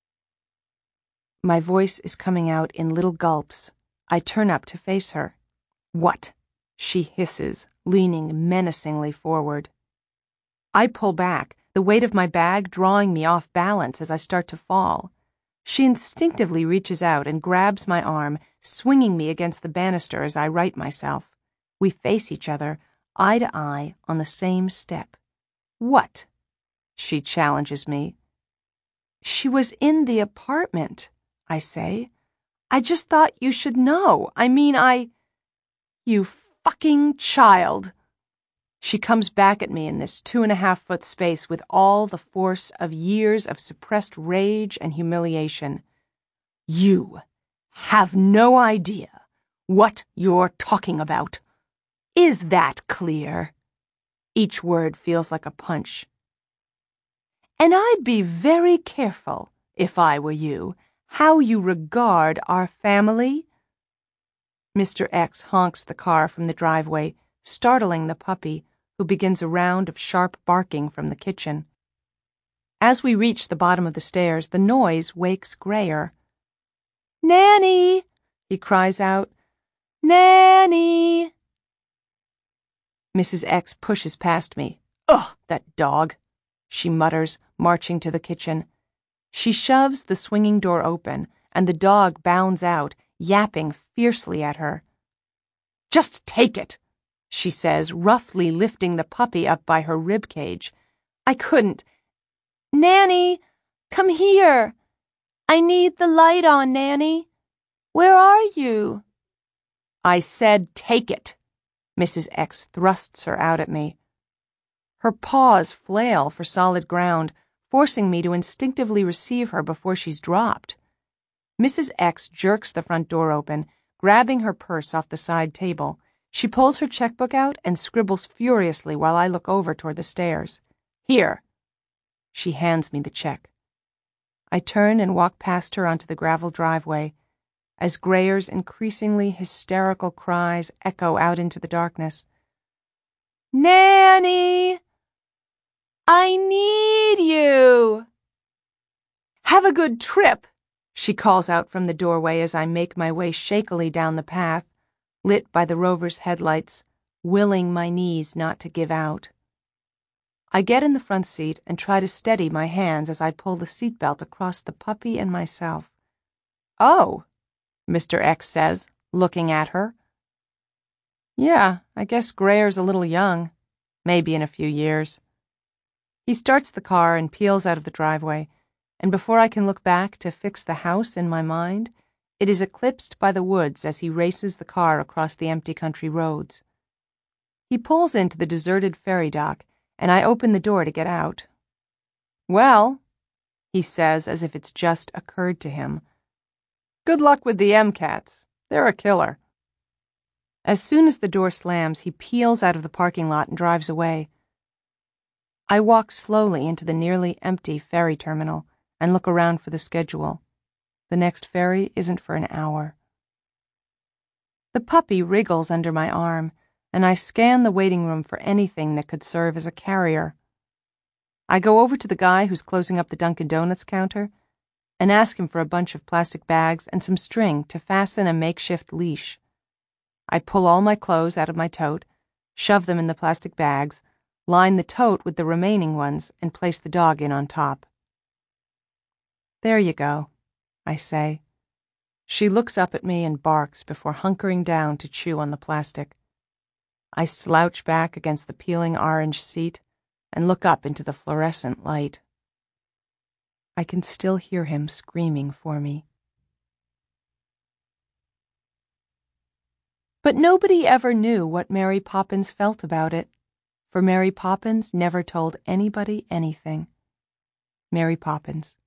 My voice is coming out in little gulps. I turn up to face her. "What?" she hisses, leaning menacingly forward. I pull back, the weight of my bag drawing me off balance as I start to fall. She instinctively reaches out and grabs my arm, swinging me against the banister as I right myself. We face each other, eye to eye, on the same step. "What?" she challenges me. "She was in the apartment," I say. "I just thought you should know. I mean, I..." "You fucking child!" She comes back at me in this two and a half foot space with all the force of years of suppressed rage and humiliation. "You have no idea what you're talking about. Is that clear?" Each word feels like a punch. "And I'd be very careful, if I were you, how you regard our family." Mister X honks the car from the driveway, startling the puppy, who begins a round of sharp barking from the kitchen. As we reach the bottom of the stairs, the noise wakes Grayer. "Nanny!" he cries out. "Nanny!" Missus X pushes past me. "Ugh, that dog!" she mutters, marching to the kitchen. She shoves the swinging door open, and the dog bounds out, yapping fiercely at her. "Just take it," she says, roughly lifting the puppy up by her rib cage. I couldn't. "Nanny, come here. I need the light on, Nanny. Where are you?" "I said take it." Missus X thrusts her out at me. Her paws flail for solid ground, forcing me to instinctively receive her before she's dropped. Missus X jerks the front door open, grabbing her purse off the side table. She pulls her checkbook out and scribbles furiously while I look over toward the stairs. "Here." She hands me the check. I turn and walk past her onto the gravel driveway, as Grayer's increasingly hysterical cries echo out into the darkness. "Nanny! I need you!" "Have a good trip," she calls out from the doorway as I make my way shakily down the path, lit by the rover's headlights, willing my knees not to give out. I get in the front seat and try to steady my hands as I pull the seatbelt across the puppy and myself. "Oh," Mister X says, looking at her. "Yeah, I guess Grayer's a little young. Maybe in a few years." He starts the car and peels out of the driveway, and before I can look back to fix the house in my mind, it is eclipsed by the woods as he races the car across the empty country roads. He pulls into the deserted ferry dock, and I open the door to get out. "Well," he says as if it's just occurred to him, "good luck with the M CATs. They're a killer." As soon as the door slams, he peels out of the parking lot and drives away. I walk slowly into the nearly empty ferry terminal and look around for the schedule. The next ferry isn't for an hour. The puppy wriggles under my arm, and I scan the waiting room for anything that could serve as a carrier. I go over to the guy who's closing up the Dunkin' Donuts counter and ask him for a bunch of plastic bags and some string to fasten a makeshift leash. I pull all my clothes out of my tote, shove them in the plastic bags, line the tote with the remaining ones, and place the dog in on top. "There you go," I say. She looks up at me and barks before hunkering down to chew on the plastic. I slouch back against the peeling orange seat and look up into the fluorescent light. I can still hear him screaming for me. But nobody ever knew what Mary Poppins felt about it, for Mary Poppins never told anybody anything. Mary Poppins.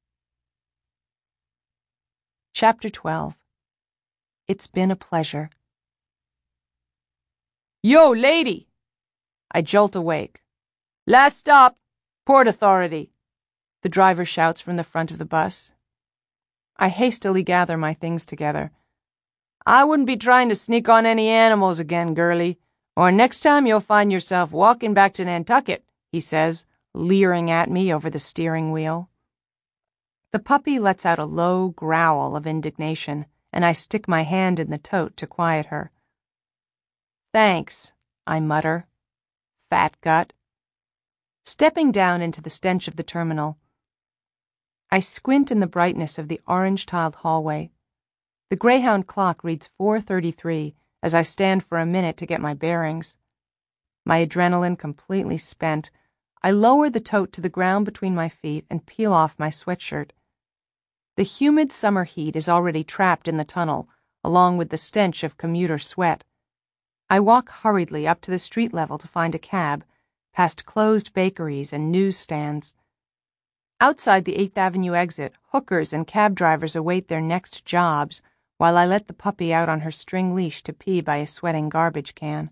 Chapter twelve. It's been a pleasure. "Yo, lady!" I jolt awake. "Last stop, Port Authority," the driver shouts from the front of the bus. I hastily gather my things together. "I wouldn't be trying to sneak on any animals again, girlie, or next time you'll find yourself walking back to Nantucket," he says, leering at me over the steering wheel. The puppy lets out a low growl of indignation, and I stick my hand in the tote to quiet her. "Thanks," I mutter. Fat gut. Stepping down into the stench of the terminal, I squint in the brightness of the orange-tiled hallway. The Greyhound clock reads four thirty-three as I stand for a minute to get my bearings. My adrenaline completely spent, I lower the tote to the ground between my feet and peel off my sweatshirt. The humid summer heat is already trapped in the tunnel, along with the stench of commuter sweat. I walk hurriedly up to the street level to find a cab, past closed bakeries and newsstands. Outside the eighth Avenue exit, hookers and cab drivers await their next jobs, while I let the puppy out on her string leash to pee by a sweating garbage can.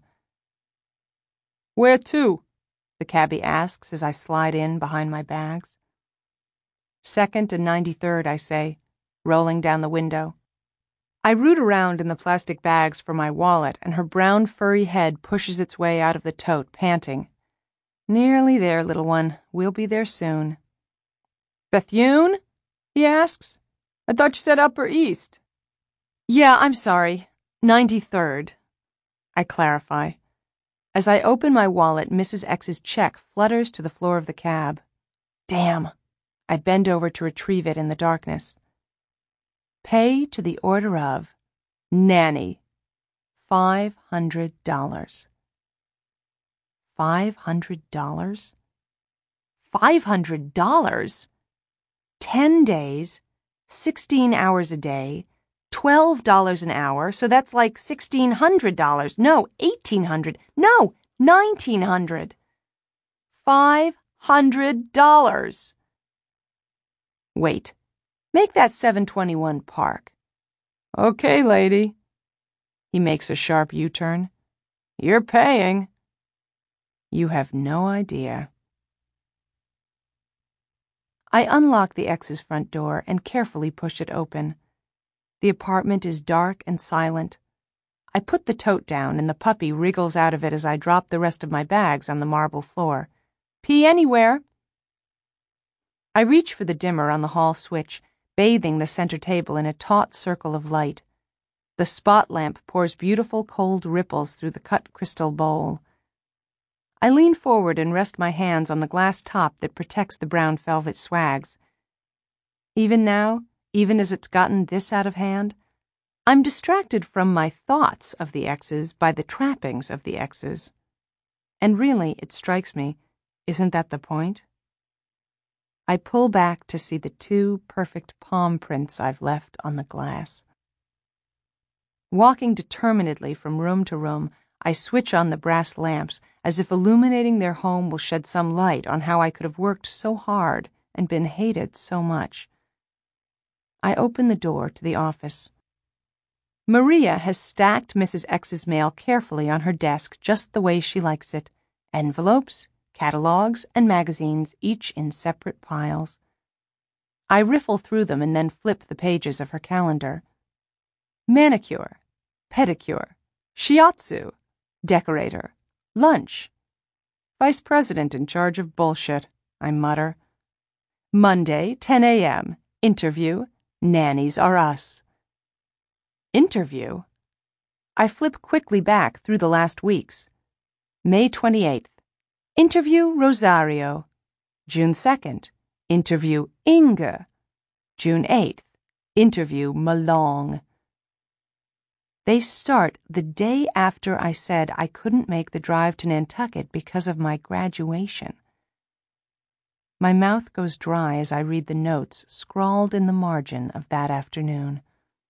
"Where to?" the cabbie asks as I slide in behind my bags. "Second and ninety-third, I say, rolling down the window. I root around in the plastic bags for my wallet, and her brown furry head pushes its way out of the tote, panting. "Nearly there, little one. We'll be there soon." "Bethune?" he asks. "I thought you said Upper East." "Yeah, I'm sorry. ninety-third, I clarify. As I open my wallet, Missus X's check flutters to the floor of the cab. Damn. I bend over to retrieve it in the darkness. Pay to the order of Nanny. Five hundred dollars. Five hundred dollars? Five hundred dollars? Ten days, sixteen hours a day, twelve dollars an hour, so that's like sixteen hundred dollars. No, eighteen hundred. No, nineteen hundred. Five hundred dollars. Wait, make that seven twenty-one Park. Okay, lady. He makes a sharp U-turn. You're paying. You have no idea. I unlock the X's front door and carefully push it open. The apartment is dark and silent. I put the tote down and the puppy wriggles out of it as I drop the rest of my bags on the marble floor. Pee anywhere. I reach for the dimmer on the hall switch, bathing the center table in a taut circle of light. The spot lamp pours beautiful cold ripples through the cut crystal bowl. I lean forward and rest my hands on the glass top that protects the brown velvet swags. Even now, even as it's gotten this out of hand, I'm distracted from my thoughts of the X's by the trappings of the X's. And really, it strikes me, isn't that the point? I pull back to see the two perfect palm prints I've left on the glass. Walking determinedly from room to room, I switch on the brass lamps as if illuminating their home will shed some light on how I could have worked so hard and been hated so much. I open the door to the office. Maria has stacked Missus X's mail carefully on her desk just the way she likes it. Envelopes, catalogs, and magazines, each in separate piles. I riffle through them and then flip the pages of her calendar. Manicure, pedicure, shiatsu, decorator, lunch. Vice president in charge of bullshit, I mutter. Monday, ten a.m., interview, nannies are us. Interview? I flip quickly back through the last weeks. May twenty-eighth, interview Rosario. June second, interview Inge. June eighth, interview Malong. They start the day after I said I couldn't make the drive to Nantucket because of my graduation. My mouth goes dry as I read the notes scrawled in the margin of that afternoon.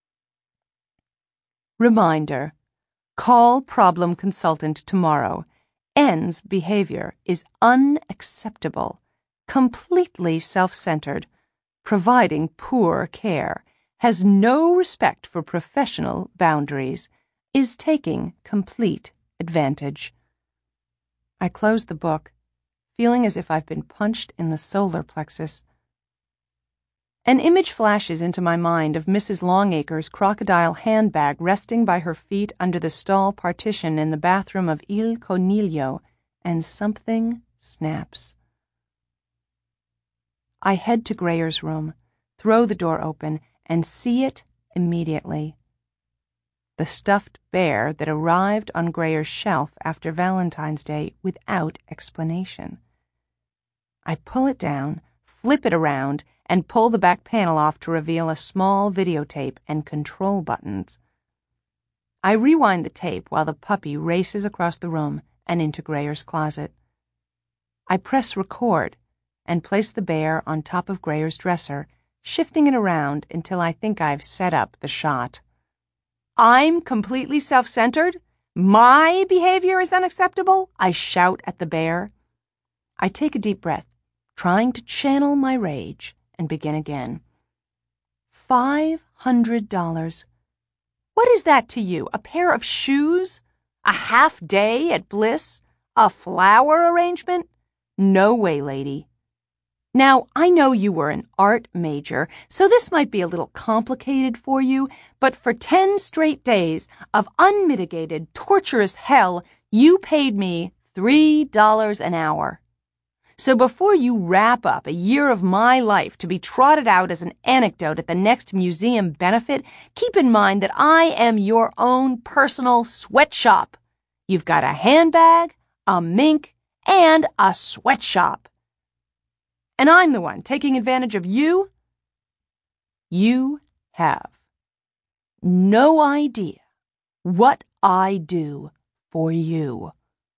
Reminder: call problem consultant tomorrow. N's behavior is unacceptable, completely self-centered, providing poor care, has no respect for professional boundaries, is taking complete advantage. I close the book, feeling as if I've been punched in the solar plexus. An image flashes into my mind of Missus Longacre's crocodile handbag resting by her feet under the stall partition in the bathroom of Il Coniglio, and something snaps. I head to Grayer's room, throw the door open, and see it immediately. The stuffed bear that arrived on Grayer's shelf after Valentine's Day without explanation. I pull it down, flip it around, and pull the back panel off to reveal a small videotape and control buttons. I rewind the tape while the puppy races across the room and into Grayer's closet. I press record and place the bear on top of Grayer's dresser, shifting it around until I think I've set up the shot. I'm completely self-centered? My behavior is unacceptable? I shout at the bear. I take a deep breath, trying to channel my rage, and begin again. Five hundred dollars. What is that to you? A pair of shoes? A half day at Bliss? A flower arrangement? No way, lady. Now, I know you were an art major, so this might be a little complicated for you, but for ten straight days of unmitigated, torturous hell, you paid me three dollars an hour. So before you wrap up a year of my life to be trotted out as an anecdote at the next museum benefit, keep in mind that I am your own personal sweatshop. You've got a handbag, a mink, and a sweatshop. And I'm the one taking advantage of you? You have no idea what I do for you.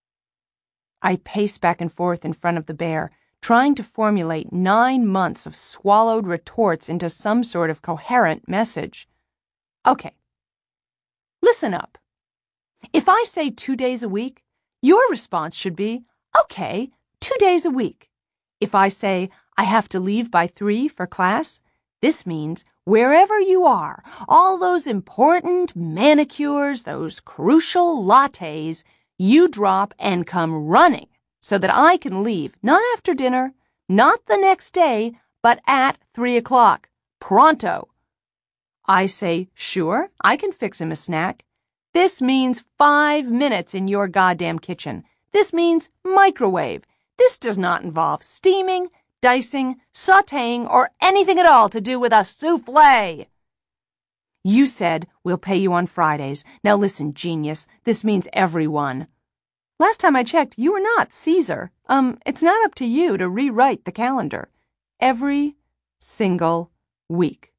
I pace back and forth in front of the bear, trying to formulate nine months of swallowed retorts into some sort of coherent message. Okay, listen up. If I say two days a week, your response should be, okay, two days a week. If I say I have to leave by three for class, this means wherever you are, all those important manicures, those crucial lattes, you drop and come running so that I can leave, not after dinner, not the next day, but at three o'clock. Pronto. I say, sure, I can fix him a snack. This means five minutes in your goddamn kitchen. This means microwave. This does not involve steaming, dicing, sautéing, or anything at all to do with a soufflé. You said we'll pay you on Fridays. Now listen, genius, this means everyone. Last time I checked, you were not Caesar. Um, it's not up to you to rewrite the calendar. Every single week.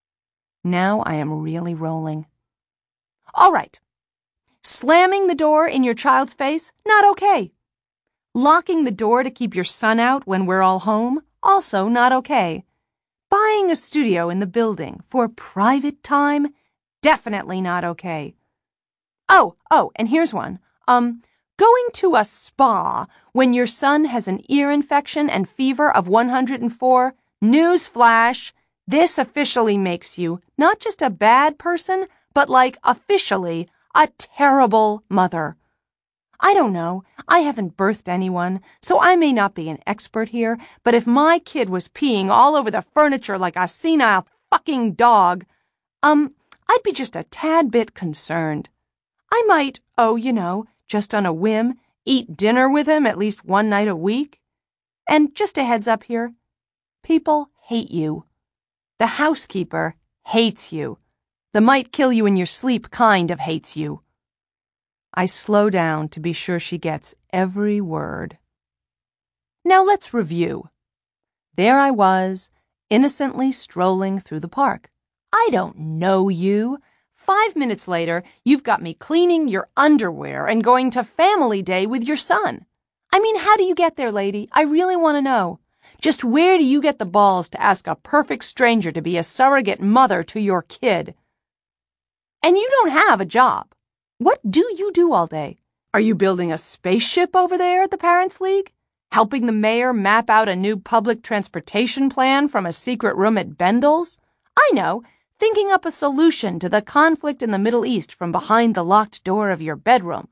Now I am really rolling. All right. Slamming the door in your child's face? Not okay. Locking the door to keep your son out when we're all home? Also not okay. Buying a studio in the building for private time? Definitely not okay. Oh, oh, and here's one. Um, going to a spa when your son has an ear infection and fever of one hundred four? Newsflash, this officially makes you not just a bad person, but like officially a terrible mother. I don't know. I haven't birthed anyone, so I may not be an expert here, but if my kid was peeing all over the furniture like a senile fucking dog, um, I'd be just a tad bit concerned. I might, oh, you know, just on a whim, eat dinner with him at least one night a week. And just a heads up here, people hate you. The housekeeper hates you. The might kill you in your sleep kind of hates you. I slow down to be sure she gets every word. Now let's review. There I was, innocently strolling through the park. I don't know you. Five minutes later, you've got me cleaning your underwear and going to family day with your son. I mean, how do you get there, lady? I really want to know. Just where do you get the balls to ask a perfect stranger to be a surrogate mother to your kid? And you don't have a job. What do you do all day? Are you building a spaceship over there at the Parents' League? Helping the mayor map out a new public transportation plan from a secret room at Bendel's? I know, thinking up a solution to the conflict in the Middle East from behind the locked door of your bedroom.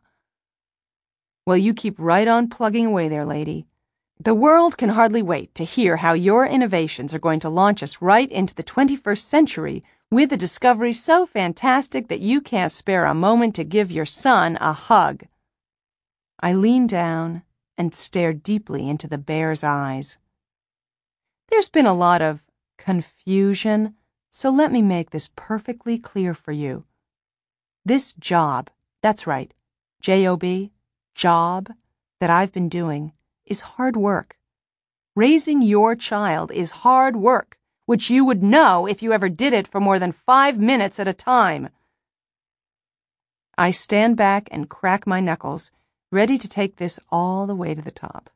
Well, you keep right on plugging away there, lady. The world can hardly wait to hear how your innovations are going to launch us right into the twenty-first century with a discovery so fantastic that you can't spare a moment to give your son a hug. I leaned down and stared deeply into the bear's eyes. There's been a lot of confusion, so let me make this perfectly clear for you. This job, that's right, J O B, job, that I've been doing is hard work. Raising your child is hard work, which you would know if you ever did it for more than five minutes at a time. I stand back and crack my knuckles, ready to take this all the way to the top.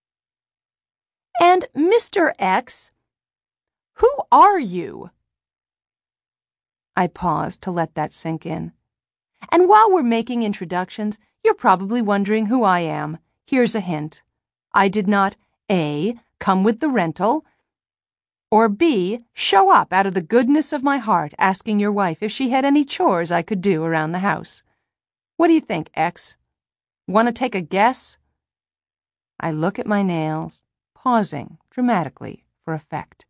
And Mister X, who are you? I paused to let that sink in. And while we're making introductions, you're probably wondering who I am. Here's a hint. I did not A, come with the rental, or B, show up out of the goodness of my heart asking your wife if she had any chores I could do around the house. What do you think, X? Want to take a guess? I look at my nails, pausing dramatically for effect.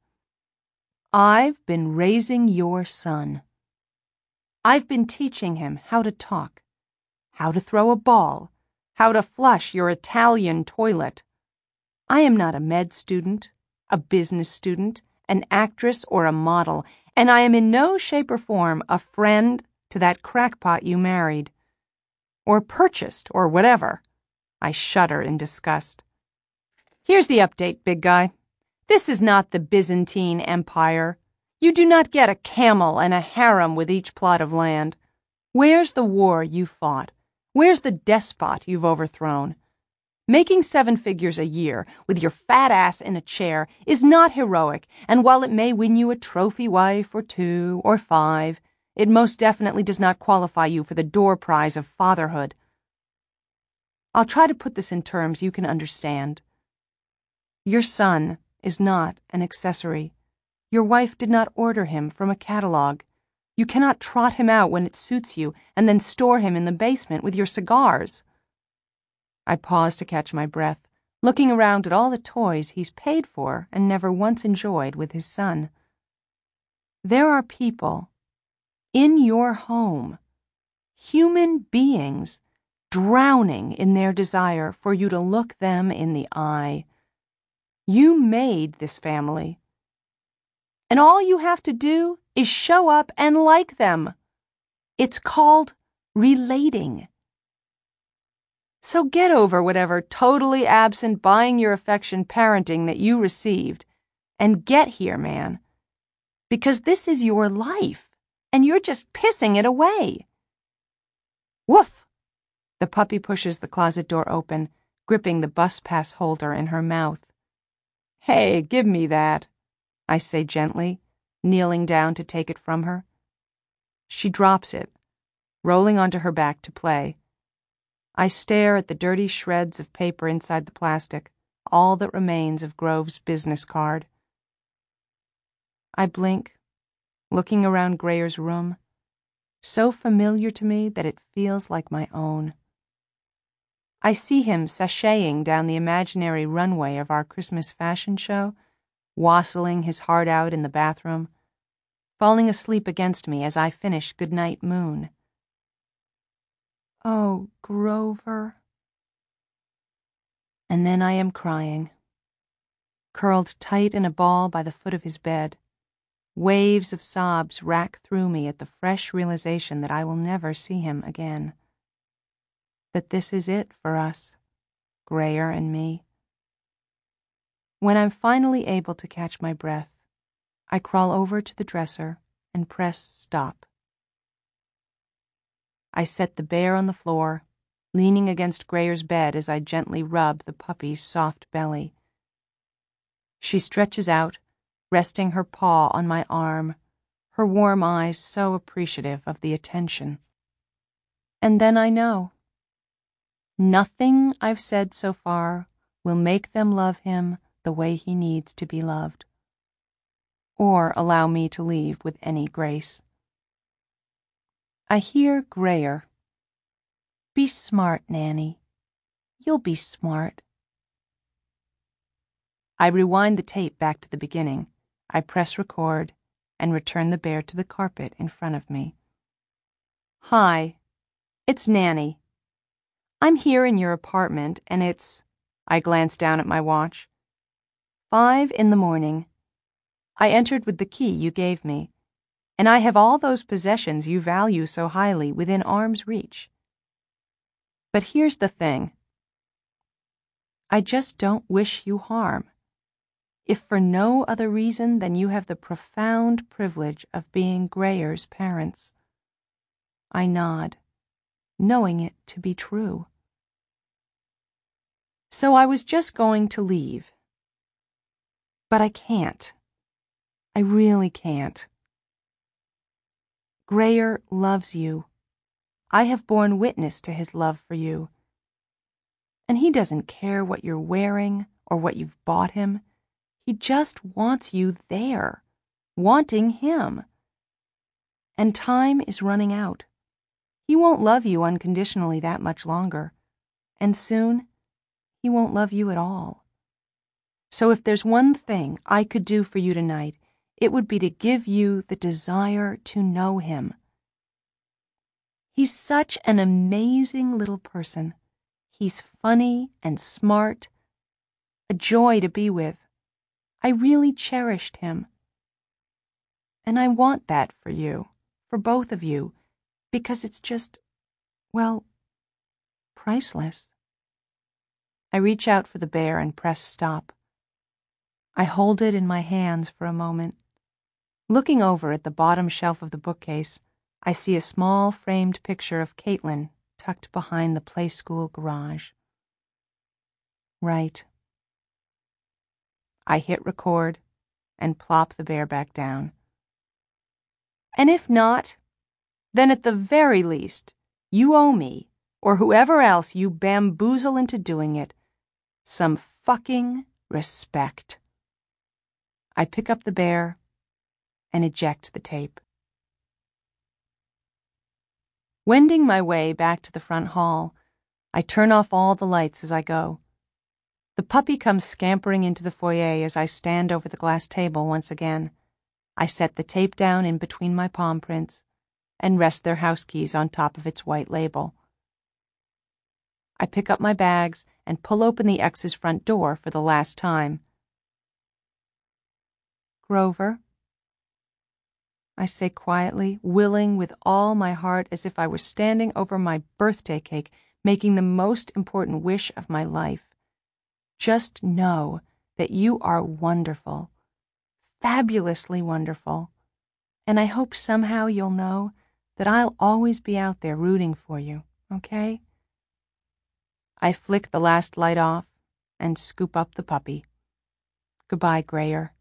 I've been raising your son. I've been teaching him how to talk, how to throw a ball, how to flush your Italian toilet. I am not a med student, a business student, an actress, or a model, and I am in no shape or form a friend to that crackpot you married. Or purchased, or whatever. I shudder in disgust. Here's the update, big guy. This is not the Byzantine Empire. You do not get a camel and a harem with each plot of land. Where's the war you fought? Where's the despot you've overthrown? Making seven figures a year with your fat ass in a chair is not heroic, and while it may win you a trophy wife or two or five, it most definitely does not qualify you for the door prize of fatherhood. I'll try to put this in terms you can understand. Your son is not an accessory. Your wife did not order him from a catalog. You cannot trot him out when it suits you and then store him in the basement with your cigars. I pause to catch my breath, looking around at all the toys he's paid for and never once enjoyed with his son. There are people in your home, human beings, drowning in their desire for you to look them in the eye. You made this family, and all you have to do is show up and like them. It's called relating. So get over whatever totally absent buying your affection parenting that you received and get here, man. Because this is your life, and you're just pissing it away. Woof! The puppy pushes the closet door open, gripping the bus pass holder in her mouth. Hey, give me that, I say gently, kneeling down to take it from her. She drops it, rolling onto her back to play. I stare at the dirty shreds of paper inside the plastic, all that remains of Grove's business card. I blink, looking around Grayer's room, so familiar to me that it feels like my own. I see him sashaying down the imaginary runway of our Christmas fashion show, wassailing his heart out in the bathroom, falling asleep against me as I finish Goodnight Moon. Oh, Grover. And then I am crying, curled tight in a ball by the foot of his bed. Waves of sobs rack through me at the fresh realization that I will never see him again. That this is it for us, Grayer and me. When I'm finally able to catch my breath, I crawl over to the dresser and press stop. I set the bear on the floor, leaning against Grayer's bed as I gently rub the puppy's soft belly. She stretches out, resting her paw on my arm, her warm eyes so appreciative of the attention. And then I know. Nothing I've said so far will make them love him the way he needs to be loved, or allow me to leave with any grace. I hear Grayer. Be smart, Nanny. You'll be smart. I rewind the tape back to the beginning. I press record and return the bear to the carpet in front of me. Hi, it's Nanny. I'm here in your apartment and it's, I glance down at my watch, five in the morning. I entered with the key you gave me, and I have all those possessions you value so highly within arm's reach. But here's the thing. I just don't wish you harm, if for no other reason than you have the profound privilege of being Grayer's parents. I nod, knowing it to be true. So I was just going to leave. But I can't. I really can't. Grayer loves you. I have borne witness to his love for you. And he doesn't care what you're wearing or what you've bought him. He just wants you there, wanting him. And time is running out. He won't love you unconditionally that much longer. And soon, he won't love you at all. So if there's one thing I could do for you tonight, it would be to give you the desire to know him. He's such an amazing little person. He's funny and smart, a joy to be with. I really cherished him. And I want that for you, for both of you, because it's just, well, priceless. I reach out for the bear and press stop. I hold it in my hands for a moment. Looking over at the bottom shelf of the bookcase, I see a small framed picture of Caitlin tucked behind the play school garage. Right. I hit record and plop the bear back down. And if not, then at the very least, you owe me, or whoever else you bamboozle into doing it, some fucking respect. I pick up the bear and eject the tape. Wending my way back to the front hall, I turn off all the lights as I go. The puppy comes scampering into the foyer as I stand over the glass table once again. I set the tape down in between my palm prints and rest their house keys on top of its white label. I pick up my bags and pull open the X's front door for the last time. Grover? I say quietly, willing with all my heart as if I were standing over my birthday cake, making the most important wish of my life. Just know that you are wonderful, fabulously wonderful, and I hope somehow you'll know that I'll always be out there rooting for you, okay? I flick the last light off and scoop up the puppy. Goodbye, Grayer.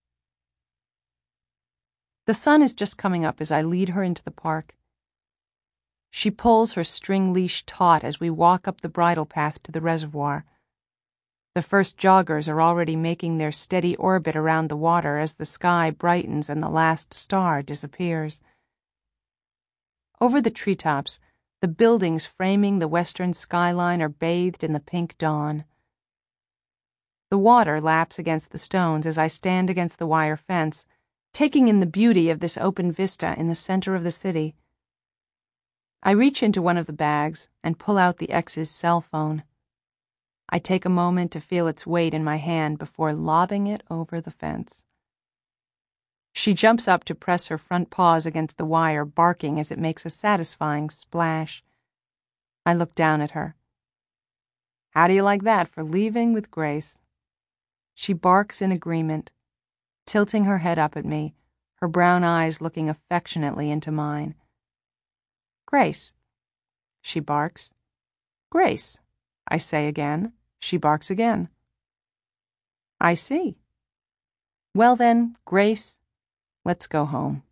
The sun is just coming up as I lead her into the park. She pulls her string leash taut as we walk up the bridle path to the reservoir. The first joggers are already making their steady orbit around the water as the sky brightens and the last star disappears. Over the treetops, the buildings framing the western skyline are bathed in the pink dawn. The water laps against the stones as I stand against the wire fence, taking in the beauty of this open vista in the center of the city. I reach into one of the bags and pull out the ex's cell phone. I take a moment to feel its weight in my hand before lobbing it over the fence. She jumps up to press her front paws against the wire, barking as it makes a satisfying splash. I look down at her. How do you like that for leaving with Grace? She barks in agreement, tilting her head up at me, her brown eyes looking affectionately into mine. Grace, she barks. Grace, I say again. She barks again. I see. Well then, Grace, let's go home.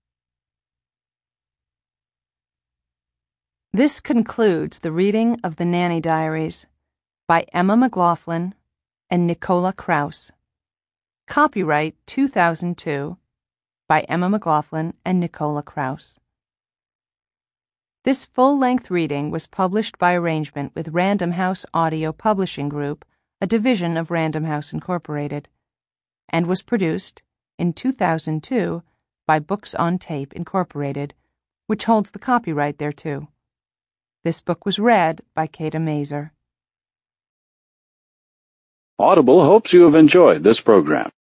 This concludes the reading of The Nanny Diaries by Emma McLaughlin and Nicola Kraus. Copyright two thousand two by Emma McLaughlin and Nicola Kraus. This full-length reading was published by arrangement with Random House Audio Publishing Group, a division of Random House Incorporated, and was produced in two thousand two by Books on Tape Incorporated, which holds the copyright thereto. This book was read by Kata Mazer. Audible hopes you have enjoyed this program.